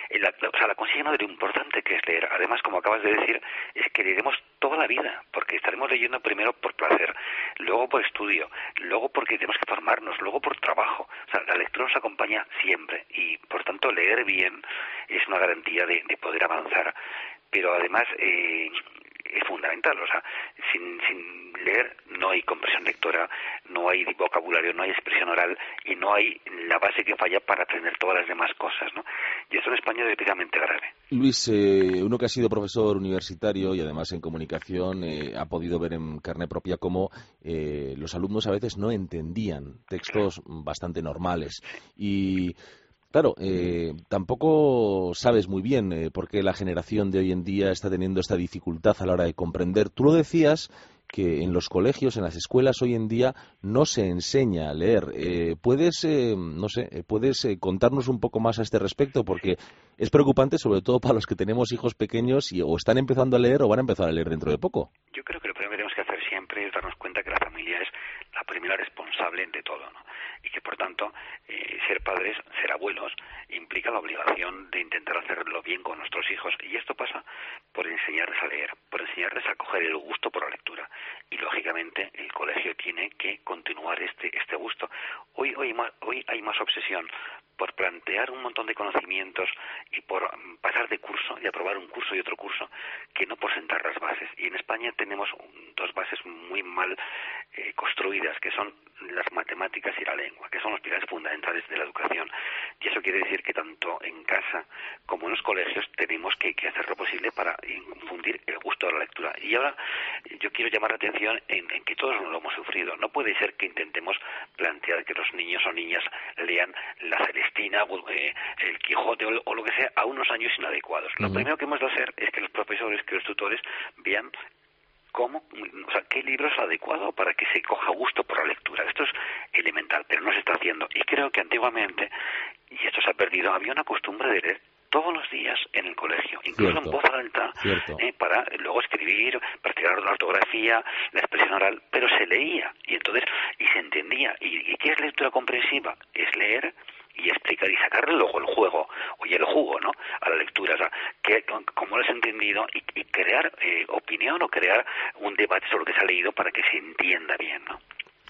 Speaker 8: la, la, o sea, la consigna de lo importante que es leer. Además, como acabas de decir, es que leeremos toda la vida, porque estaremos leyendo primero por placer, luego por estudio, luego porque tenemos que formarnos, luego por trabajo. O sea, la lectura nos acompaña siempre y, por tanto, leer bien es una garantía de, de poder avanzar. Pero además eh, es fundamental, o sea, sin, sin leer no hay comprensión lectora, no hay vocabulario, no hay expresión oral y no hay la base que falla para aprender todas las demás cosas, ¿no? Y esto en España es especialmente grave.
Speaker 3: Luis, eh, uno que ha sido profesor universitario y además en comunicación eh, ha podido ver en carne propia cómo eh, los alumnos a veces no entendían textos bastante normales y... Claro, eh, tampoco sabes muy bien eh, por qué la generación de hoy en día está teniendo esta dificultad a la hora de comprender. Tú lo decías que en los colegios, en las escuelas hoy en día no se enseña a leer. Eh, ¿Puedes, eh, no sé, puedes eh, contarnos un poco más a este respecto? Porque es preocupante, sobre todo para los que tenemos hijos pequeños y o están empezando a leer o van a empezar a leer dentro de poco.
Speaker 8: Yo creo que lo primero que tenemos que hacer siempre es darnos cuenta que la familia es la primera responsable de todo, ¿no? Y que, por tanto, eh, ser padres, ser abuelos, implica la obligación de intentar hacerlo bien con nuestros hijos. Y esto pasa por enseñarles a leer, por enseñarles a coger el gusto por la lectura. Y, lógicamente, el colegio tiene que continuar este este gusto. Hoy, hoy, hoy hay más obsesión por plantear un montón de conocimientos y por pasar de curso y aprobar un curso y otro curso, que no por sentar las bases. Y en España tenemos dos bases muy mal eh, construidas, que son las matemáticas y la lengua, que son los pilares fundamentales de la educación. Y eso quiere decir que tanto en casa como en los colegios tenemos que, que hacer lo posible para infundir el gusto de la lectura. Y ahora yo quiero llamar la atención en, en que todos lo hemos sufrido. No puede ser que intentemos plantear que los niños o niñas lean la Celestina, eh, el Quijote o, o lo que sea a unos años inadecuados. Uh-huh. Lo primero que hemos de hacer es que los profesores, que los tutores vean cómo, o sea, qué libro es adecuado para que se coja gusto por la lectura. Esto es elemental, pero no se está haciendo. Y creo que antiguamente, y esto se ha perdido, había una costumbre de leer todos los días en el colegio, incluso Cierto. en voz alta, eh, para luego escribir, practicar la ortografía, la expresión oral, pero se leía, y entonces, y se entendía. ¿Y, y qué es lectura comprensiva? Es leer y explicar y sacarle luego el juego, oye, el jugo, ¿no?, a la lectura, o sea, que, cómo lo has entendido y, y crear eh, opinión o crear un debate sobre lo que se ha leído para que se entienda bien, ¿no?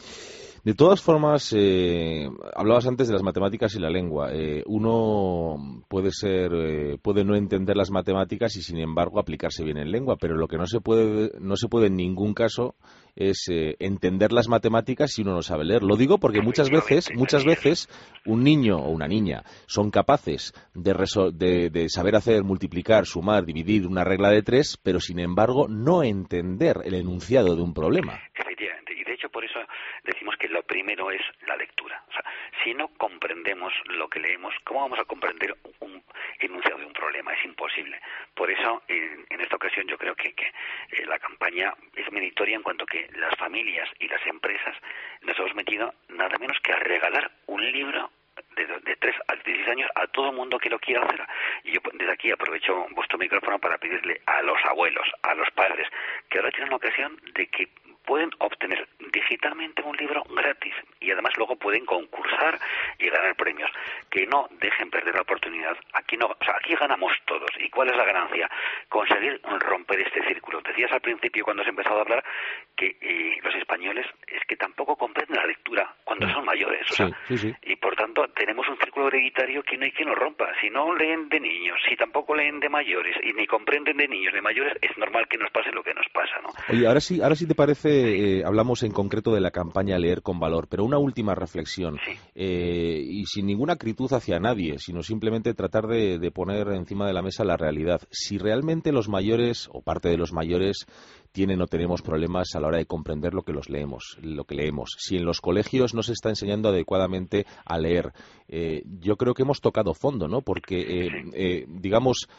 Speaker 3: De todas formas, eh, hablabas antes de las matemáticas y la lengua. Eh, uno puede ser, eh, puede no entender las matemáticas y, sin embargo, aplicarse bien en lengua, pero lo que no se puede, no se puede en ningún caso es eh, entender las matemáticas si uno no sabe leer. Lo digo porque muchas veces, muchas veces, un niño o una niña son capaces de, resol- de, de saber hacer, multiplicar, sumar, dividir una regla de tres, pero, sin embargo, no entender el enunciado de un problema.
Speaker 8: Efectivamente, y de hecho por eso decimos que lo primero es la lectura. O sea, si no comprendemos lo que leemos, ¿cómo vamos a comprender un enunciado de un problema? Es imposible. Por eso, en, en esta ocasión, yo creo que, que eh, la campaña es meritoria en cuanto que las familias y las empresas nos hemos metido nada menos que a regalar un libro de, de tres a dieciséis años a todo el mundo que lo quiera hacer. Y yo desde aquí aprovecho vuestro micrófono para pedirle a los abuelos, a los padres, que ahora tienen la ocasión de que pueden obtener digitalmente un libro gratis y además luego pueden concursar y ganar premios. Que no dejen perder la oportunidad. Aquí no, o sea, aquí ganamos todos. ¿Y cuál es la ganancia? Conseguir romper este círculo. Decías al principio, cuando has empezado a hablar, que eh, los españoles es que tampoco comprenden la lectura cuando son mayores. O sea,
Speaker 3: sí, sí, sí.
Speaker 8: Y por tanto tenemos un círculo hereditario que no hay quien lo rompa. Si no leen de niños, si tampoco leen de mayores y ni comprenden de niños, de mayores, es normal que nos pase lo que nos pasa, ¿no?
Speaker 3: Oye, ahora sí, ahora sí te parece. Eh, hablamos en concreto de la campaña Leer con Valor, pero una última reflexión,
Speaker 8: sí.
Speaker 3: eh, y sin ninguna acritud hacia nadie, sino simplemente tratar de, de poner encima de la mesa la realidad. Si realmente los mayores, o parte de los mayores, tienen o tenemos problemas a la hora de comprender lo que los leemos, lo que leemos, si en los colegios no se está enseñando adecuadamente a leer, eh, yo creo que hemos tocado fondo, ¿no? Porque, eh, eh, digamos,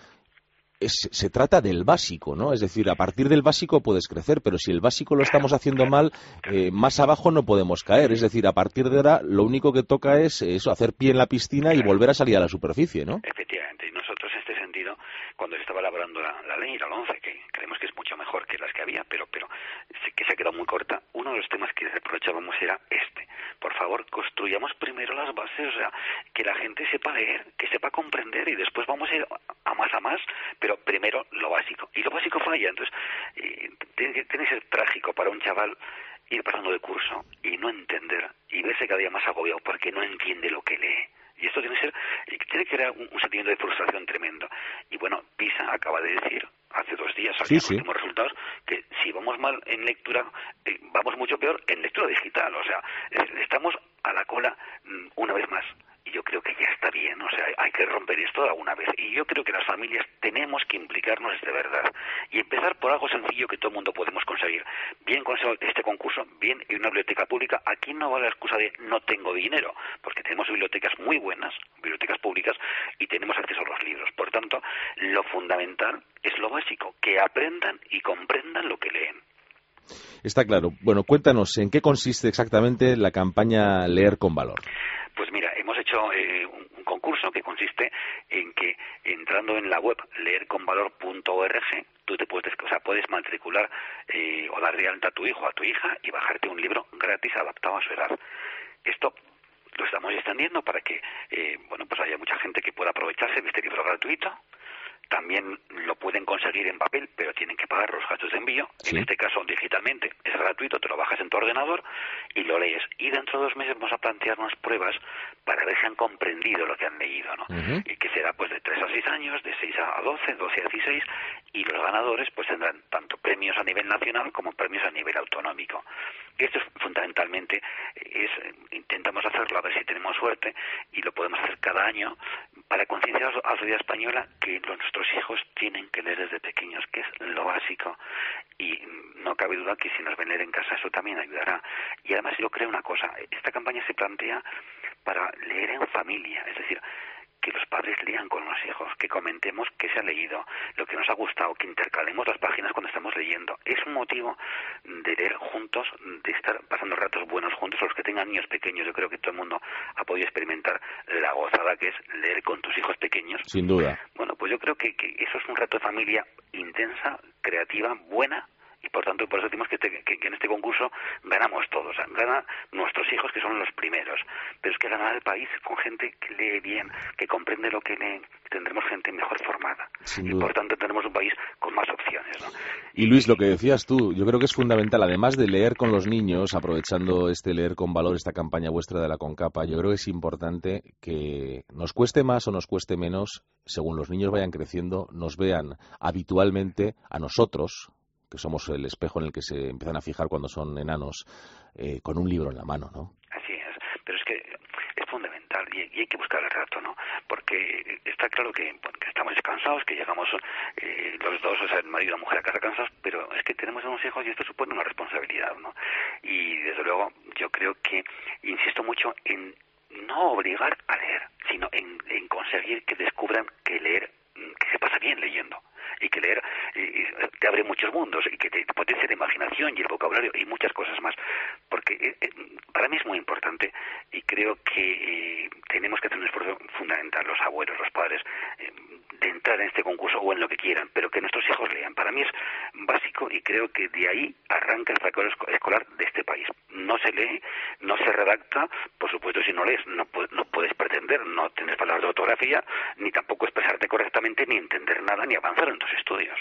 Speaker 3: Es, se trata del básico, ¿no? Es decir, a partir del básico puedes crecer, pero si el básico lo estamos haciendo mal, eh, más abajo no podemos caer. Es decir, a partir de ahora lo único que toca es eso, hacer pie en la piscina y volver a salir a la superficie, ¿no?
Speaker 8: Efectivamente, y nosotros en este sentido, cuando se estaba elaborando la, la ley, la once, que creemos que es mucho mejor que las que había, pero pero que se ha quedado muy corta, uno de los temas que reprochábamos era este. por favor, construyamos primero las bases, o sea, que la gente sepa leer, que sepa comprender, y después vamos a ir a más a más, pero primero lo básico. Y lo básico falla, entonces, eh, tiene, que, tiene que ser trágico para un chaval ir pasando de curso y no entender, y verse cada día más agobiado porque no entiende lo que lee. Y esto tiene que ser, tiene que crear un, un sentimiento de frustración tremendo. Y bueno, PISA acaba de decir, hace dos días,
Speaker 3: sí,
Speaker 8: los
Speaker 3: sí.
Speaker 8: últimos resultados, que si vamos mal en lectura, eh, vamos mucho peor en lectura digital. O sea, eh, estamos a la cola mm, una vez más. Y yo creo que ya está bien, o sea, hay que romper esto de alguna vez. Y yo creo que las familias tenemos que implicarnos de verdad. Y empezar por algo sencillo que todo el mundo podemos conseguir. Bien con este concurso, bien en una biblioteca pública. Aquí no vale la excusa de no tengo dinero, porque tenemos bibliotecas muy buenas, bibliotecas públicas, y tenemos acceso a los libros. Por tanto, lo fundamental es lo básico, que aprendan y comprendan lo que leen.
Speaker 3: Está claro. Bueno, cuéntanos, ¿en qué consiste exactamente la campaña Leer con Valor?
Speaker 8: Pues mira, hemos hecho eh, un, un concurso que consiste en que entrando en la web leer con valor punto org, tú te puedes, o sea, puedes matricular eh, o dar de alta a tu hijo o a tu hija y bajarte un libro gratis adaptado a su edad. Esto lo estamos extendiendo para que eh, bueno, pues haya mucha gente que pueda aprovecharse de este libro gratuito. También lo pueden conseguir en papel, pero tienen que pagar los gastos de envío. Sí. En este caso, digitalmente, es gratuito, te lo bajas en tu ordenador y lo lees. Y dentro de dos meses vamos a plantearnos pruebas para ver si han comprendido lo que han leído, ¿no? Uh-huh. Y que será pues de tres a seis años, de seis a doce, doce a dieciséis, y los ganadores pues tendrán tanto premios a nivel nacional como premios a nivel autonómico. Esto es fundamentalmente, es intentamos hacerlo a ver si tenemos suerte, y lo podemos hacer cada año para concienciar a la sociedad española que nuestros hijos tienen que leer desde pequeños, que es lo básico, y no cabe duda que si nos ven leer en casa eso también ayudará. Y además yo creo una cosa, esta campaña se plantea para leer en familia, es decir, que los padres lean con los hijos, que comentemos qué se ha leído, lo que nos ha gustado, que intercalemos las páginas cuando estamos leyendo. Es un motivo de leer juntos, de estar pasando ratos buenos juntos. A los que tengan niños pequeños, yo creo que todo el mundo ha podido experimentar la gozada que es leer con tus hijos pequeños.
Speaker 3: Sin duda.
Speaker 8: Bueno, pues yo creo que, que eso es un rato de familia intensa, creativa, buena. Y por tanto, por eso decimos que, te, que, que en este concurso ganamos todos. O sea, gana nuestros hijos, que son los primeros. Pero es que ganará el país con gente que lee bien, que comprende lo que lee. Tendremos gente mejor formada. Y por tanto tendremos un país con más opciones, ¿no?
Speaker 3: Y Luis, lo que decías tú, yo creo que es fundamental, además de leer con los niños, aprovechando este Leer con Valor, esta campaña vuestra de la CONCAPA, yo creo que es importante que nos cueste más o nos cueste menos, según los niños vayan creciendo, nos vean habitualmente a nosotros, que somos el espejo en el que se empiezan a fijar cuando son enanos, eh, con un libro en la mano, ¿no?
Speaker 8: Así es, pero es que es fundamental y, y hay que buscar el rato, ¿no? Porque está claro que, que estamos cansados, que llegamos eh, los dos, o sea, el marido y la mujer a casa cansados, pero es que tenemos unos hijos y esto supone una responsabilidad, ¿no? Y desde luego yo creo que insisto mucho en no obligar a leer, sino en, en conseguir que descubran que leer, que se pasa bien leyendo. Y que leer eh, te abre muchos mundos y que te potencia la imaginación y el vocabulario y muchas cosas más. Porque eh, eh, para mí es muy importante y creo que eh, tenemos que hacer un esfuerzo fundamental, los abuelos, los padres, eh, de entrar en este concurso o en lo que quieran, pero que nuestros hijos lean. Para mí es básico y creo que de ahí arranca el fracaso escolar de este país. No se lee, no se redacta, por supuesto si no lees no, no puedes pretender no tener palabras de ortografía, ni tampoco expresarte correctamente, ni entender nada, ni avanzar en tus estudios.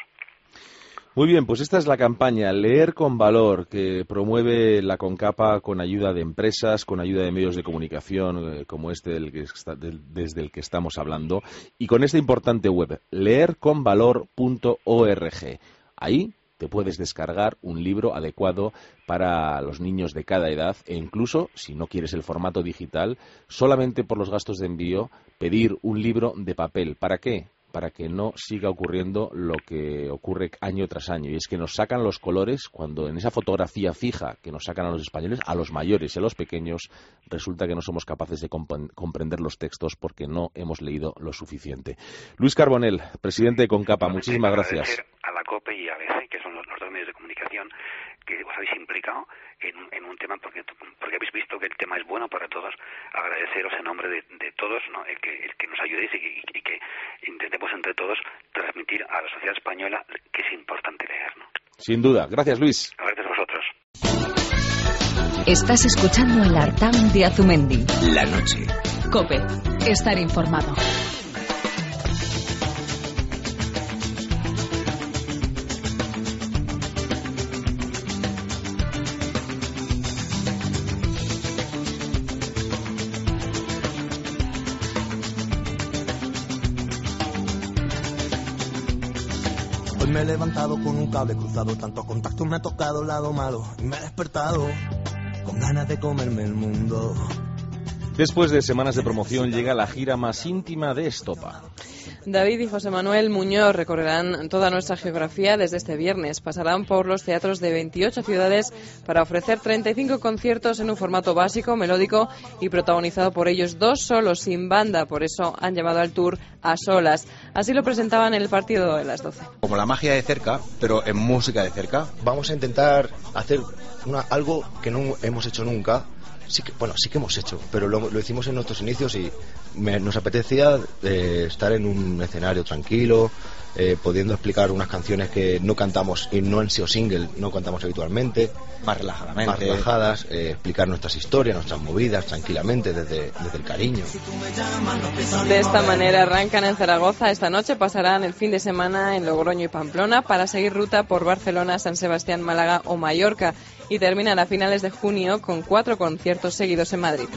Speaker 3: Muy bien, pues esta es la campaña Leer con Valor, que promueve la CONCAPA con ayuda de empresas, con ayuda de medios de comunicación, eh, como este del que está, del, desde el que estamos hablando, y con esta importante web, leer con valor punto org. Ahí te puedes descargar un libro adecuado para los niños de cada edad e incluso, si no quieres el formato digital, solamente por los gastos de envío, pedir un libro de papel. ¿Para qué? Para que no siga ocurriendo lo que ocurre año tras año, y es que nos sacan los colores cuando en esa fotografía fija que nos sacan a los españoles, a los mayores y a los pequeños, resulta que no somos capaces de comp- comprender los textos porque no hemos leído lo suficiente. Luis Carbonell, presidente de CONCAPA, muchísimas gracias.
Speaker 8: A la COPE y a B C, que son los, los dos medios de comunicación que os habéis implicado en, en un tema, porque, porque habéis visto que el tema es bueno para todos. Agradeceros en nombre de, de todos, ¿no? el, que, el que nos ayudéis y, y, y que intentemos entre todos transmitir a la sociedad española que es importante leer, ¿no?
Speaker 3: Sin duda. Gracias, Luis.
Speaker 8: Gracias a vosotros.
Speaker 1: Estás escuchando el Artaun de Azumendi.
Speaker 7: La noche.
Speaker 1: COPE. Estar informado.
Speaker 9: Me he levantado con un cable cruzado, tantos contactos me ha tocado el lado malo y me he despertado con ganas de comerme el mundo.
Speaker 3: Después de semanas de promoción llega la gira más íntima de Estopa.
Speaker 10: David y José Manuel Muñoz recorrerán toda nuestra geografía desde este viernes. Pasarán por los teatros de veintiocho ciudades para ofrecer treinta y cinco conciertos en un formato básico, melódico y protagonizado por ellos dos solos, sin banda. Por eso han llamado al tour A Solas. Así lo presentaban en el partido de las doce.
Speaker 11: Como la magia de cerca, pero en música de cerca. Vamos a intentar hacer una, algo que no hemos hecho nunca. Sí que, bueno, sí que hemos hecho, pero lo, lo hicimos en nuestros inicios y me, nos apetecía eh, estar en un escenario tranquilo, eh, pudiendo explicar unas canciones que no cantamos y no han sido single, no cantamos habitualmente.
Speaker 12: Más relajadamente.
Speaker 11: Más relajadas, eh, explicar nuestras historias, nuestras movidas, tranquilamente, desde, desde el cariño.
Speaker 10: De esta manera arrancan en Zaragoza esta noche, pasarán el fin de semana en Logroño y Pamplona para seguir ruta por Barcelona, San Sebastián, Málaga o Mallorca y terminan a finales de junio con cuatro conciertos seguidos en Madrid.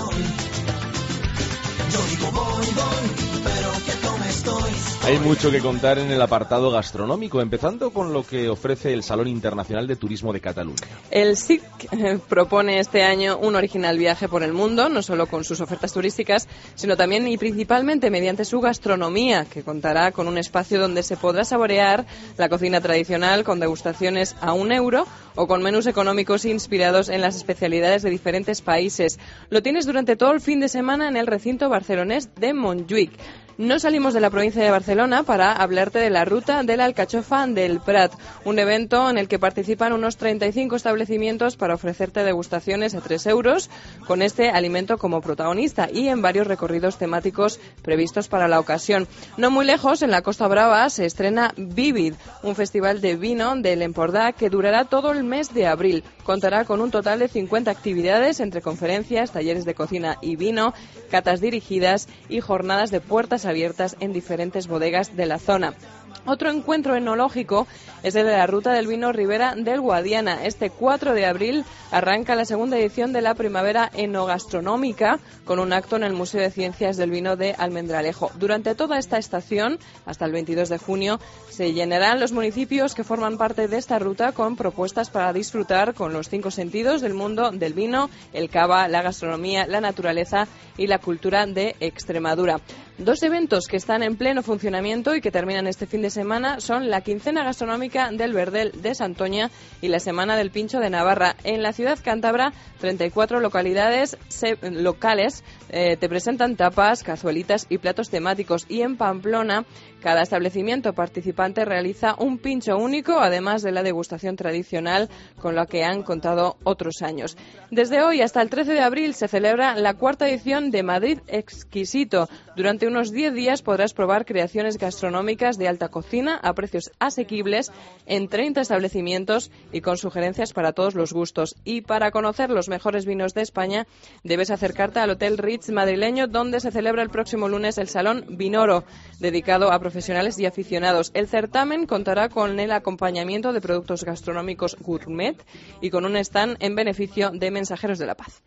Speaker 3: Hay mucho que contar en el apartado gastronómico, empezando con lo que ofrece el Salón Internacional de Turismo de Cataluña.
Speaker 10: El S I C propone este año un original viaje por el mundo, no solo con sus ofertas turísticas, sino también y principalmente mediante su gastronomía, que contará con un espacio donde se podrá saborear la cocina tradicional con degustaciones a un euro o con menús económicos inspirados en las especialidades de diferentes países. Lo tienes durante todo el fin de semana en el recinto barcelonés de Montjuïc. No salimos de la provincia de Barcelona para hablarte de la Ruta de la Alcachofa del Prat, un evento en el que participan unos treinta y cinco establecimientos para ofrecerte degustaciones a tres euros con este alimento como protagonista y en varios recorridos temáticos previstos para la ocasión. No muy lejos, en la Costa Brava, se estrena Vivid, un festival de vino del Empordà que durará todo el mes de abril. Contará con un total de cincuenta actividades entre conferencias, talleres de cocina y vino, catas dirigidas y jornadas de puertas abiertas en diferentes bodegas de la zona. Otro encuentro enológico es el de la Ruta del Vino Ribera del Guadiana. Este cuatro de abril arranca la segunda edición de la Primavera Enogastronómica con un acto en el Museo de Ciencias del Vino de Almendralejo. Durante toda esta estación, hasta el veintidós de junio, se llenarán los municipios que forman parte de esta ruta con propuestas para disfrutar con los cinco sentidos del mundo del vino, el cava, la gastronomía, la naturaleza y la cultura de Extremadura. Dos eventos que están en pleno funcionamiento y que terminan este fin de semana son la Quincena Gastronómica del Verdel de Santoña y la Semana del Pincho de Navarra. En la ciudad cántabra, treinta y cuatro localidades se, locales eh, te presentan tapas, cazuelitas y platos temáticos. Y en Pamplona, cada establecimiento participante realiza un pincho único, además de la degustación tradicional con la que han contado otros años. Desde hoy hasta el trece de abril se celebra la cuarta edición de Madrid Exquisito. Durante unos diez días podrás probar creaciones gastronómicas de alta cocina a precios asequibles en treinta establecimientos y con sugerencias para todos los gustos. Y para conocer los mejores vinos de España debes acercarte al Hotel Ritz madrileño, donde se celebra el próximo lunes el Salón Vinoro, dedicado a profesionales y aficionados. El certamen contará con el acompañamiento de productos gastronómicos gourmet y con un stand en beneficio de Mensajeros de la Paz.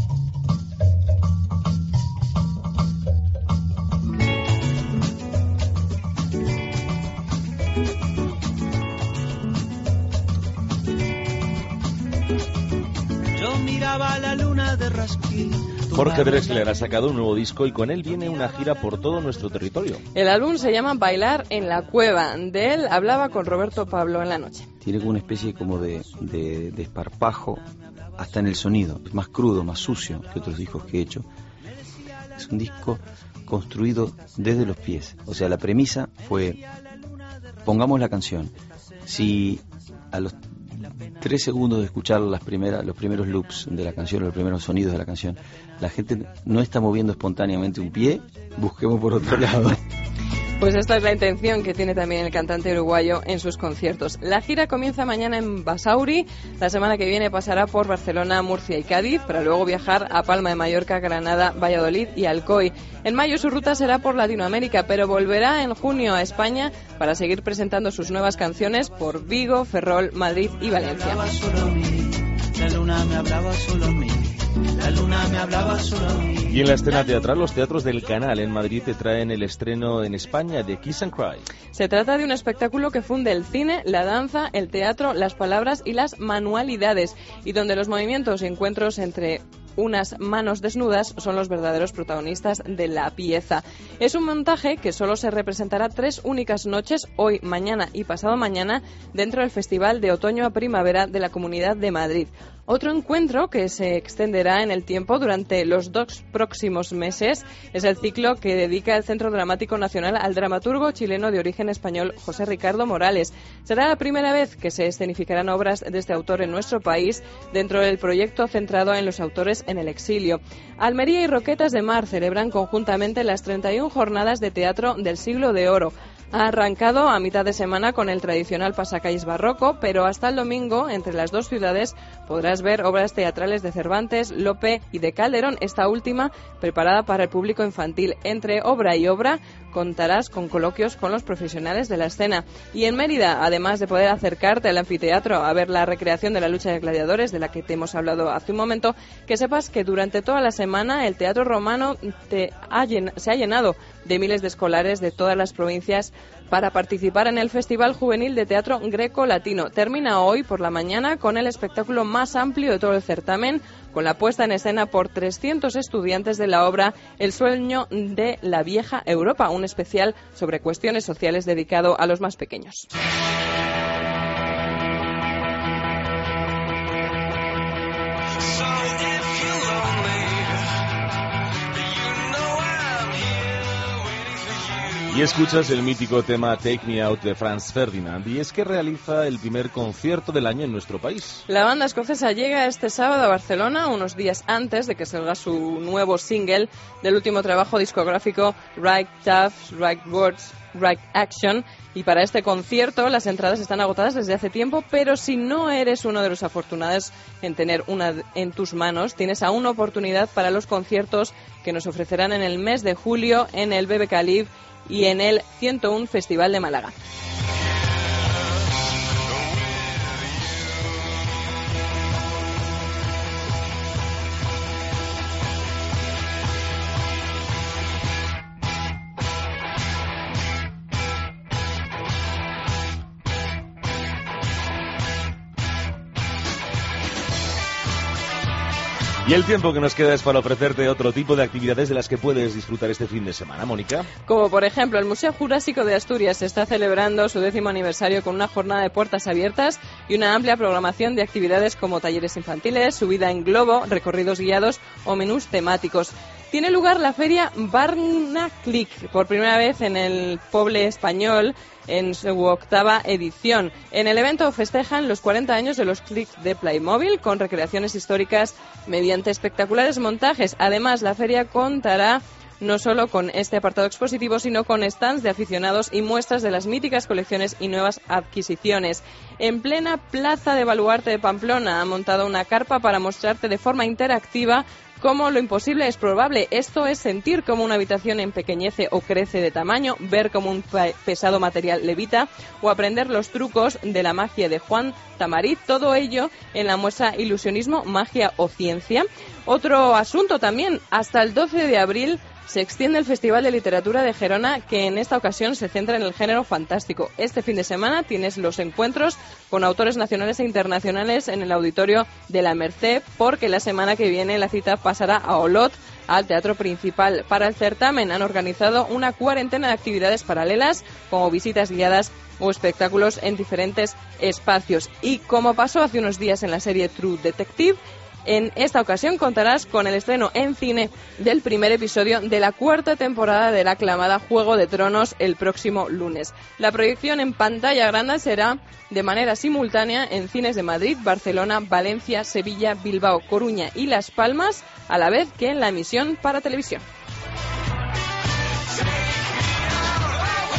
Speaker 9: Yo miraba la luna de Rasquil.
Speaker 3: Jorge Drexler ha sacado un nuevo disco y con él viene una gira por todo nuestro territorio.
Speaker 10: El álbum se llama Bailar en la Cueva. De él hablaba con Roberto Pablo en la noche.
Speaker 13: Tiene como una especie como de, de, de esparpajo hasta en el sonido. Es más crudo, más sucio que otros discos que he hecho. Es un disco construido desde los pies. O sea, la premisa fue, pongamos la canción. Si a los tres segundos de escuchar las primeras, los primeros loops de la canción, los primeros sonidos de la canción, la gente no está moviendo espontáneamente un pie, busquemos por otro lado.
Speaker 10: Pues esta es la intención que tiene también el cantante uruguayo en sus conciertos. La gira comienza mañana en Basauri, la semana que viene pasará por Barcelona, Murcia y Cádiz, para luego viajar a Palma de Mallorca, Granada, Valladolid y Alcoy. En mayo su ruta será por Latinoamérica, pero volverá en junio a España para seguir presentando sus nuevas canciones por Vigo, Ferrol, Madrid y Valencia.
Speaker 7: La luna me hablaba solo a mí. La luna me hablaba solo a mí.
Speaker 3: Y en la escena teatral, los teatros del Canal en Madrid te traen el estreno en España de Kiss and Cry.
Speaker 10: Se trata de un espectáculo que funde el cine, la danza, el teatro, las palabras y las manualidades, y donde los movimientos y encuentros entre unas manos desnudas son los verdaderos protagonistas de la pieza. Es un montaje que solo se representará tres únicas noches, hoy, mañana y pasado mañana, dentro del Festival de Otoño a Primavera de la Comunidad de Madrid. Otro encuentro que se extenderá en el tiempo durante los dos próximos meses es el ciclo que dedica el Centro Dramático Nacional al dramaturgo chileno de origen español José Ricardo Morales. Será la primera vez que se escenificarán obras de este autor en nuestro país dentro del proyecto centrado en los autores en el exilio. Almería y Roquetas de Mar celebran conjuntamente las treinta y una jornadas de teatro del Siglo de Oro. Ha arrancado a mitad de semana con el tradicional pasacalles barroco, pero hasta el domingo, entre las dos ciudades, podrás ver obras teatrales de Cervantes, Lope y de Calderón, esta última preparada para el público infantil. Entre obra y obra contarás con coloquios con los profesionales de la escena. Y en Mérida, además de poder acercarte al anfiteatro a ver la recreación de la lucha de gladiadores, de la que te hemos hablado hace un momento, que sepas que durante toda la semana el Teatro Romano te ha llen- se ha llenado de miles de escolares de todas las provincias para participar en el Festival Juvenil de Teatro Greco-Latino. Termina hoy por la mañana con el espectáculo más amplio de todo el certamen, con la puesta en escena por trescientos estudiantes de la obra El sueño de la vieja Europa, un especial sobre cuestiones sociales dedicado a los más pequeños.
Speaker 3: Y escuchas el mítico tema Take Me Out de Franz Ferdinand, y es que realiza el primer concierto del año en nuestro país.
Speaker 10: La banda escocesa llega este sábado a Barcelona, unos días antes de que salga su nuevo single del último trabajo discográfico Right Tough, Right Words, Right Action, y para este concierto las entradas están agotadas desde hace tiempo, pero si no eres uno de los afortunados en tener una en tus manos, tienes aún oportunidad para los conciertos que nos ofrecerán en el mes de julio en el B B K Live y en el ciento uno Festival de Málaga.
Speaker 3: Y el tiempo que nos queda es para ofrecerte otro tipo de actividades de las que puedes disfrutar este fin de semana, Mónica.
Speaker 10: Como por ejemplo, el Museo Jurásico de Asturias está celebrando su décimo aniversario con una jornada de puertas abiertas y una amplia programación de actividades como talleres infantiles, subida en globo, recorridos guiados o menús temáticos. Tiene lugar la feria Barnaclic, por primera vez en el Poble español, en su octava edición. En el evento festejan los cuarenta años de los clics de Playmobil, con recreaciones históricas mediante espectaculares montajes. Además, la feria contará no solo con este apartado expositivo, sino con stands de aficionados y muestras de las míticas colecciones y nuevas adquisiciones. En plena plaza de Baluarte de Pamplona ha montado una carpa para mostrarte de forma interactiva cómo lo imposible es probable. Esto es sentir cómo una habitación empequeñece o crece de tamaño, ver cómo un pesado material levita o aprender los trucos de la magia de Juan Tamariz. Todo ello en la muestra Ilusionismo, Magia o Ciencia. Otro asunto también, hasta el doce de abril se extiende el Festival de Literatura de Gerona, que en esta ocasión se centra en el género fantástico. Este fin de semana tienes los encuentros con autores nacionales e internacionales en el auditorio de la Merced, porque la semana que viene la cita pasará a Olot, al Teatro Principal. Para el certamen han organizado una cuarentena de actividades paralelas, como visitas guiadas o espectáculos en diferentes espacios. Y como pasó hace unos días en la serie True Detective, en esta ocasión contarás con el estreno en cine del primer episodio de la cuarta temporada de la aclamada Juego de Tronos el próximo lunes. La proyección en pantalla grande será de manera simultánea en cines de Madrid, Barcelona, Valencia, Sevilla, Bilbao, Coruña y Las Palmas, a la vez que en la emisión para televisión.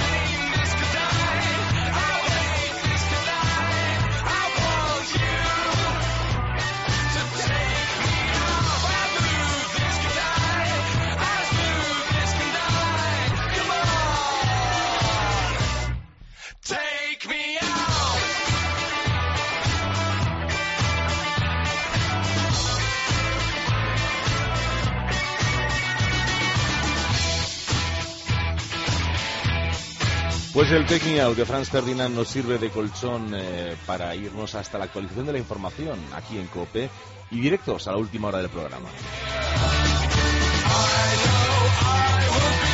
Speaker 3: Pues el Taking Out de Franz Ferdinand nos sirve de colchón eh, para irnos hasta la actualización de la información aquí en COPE y directos a la última hora del programa. I know I will be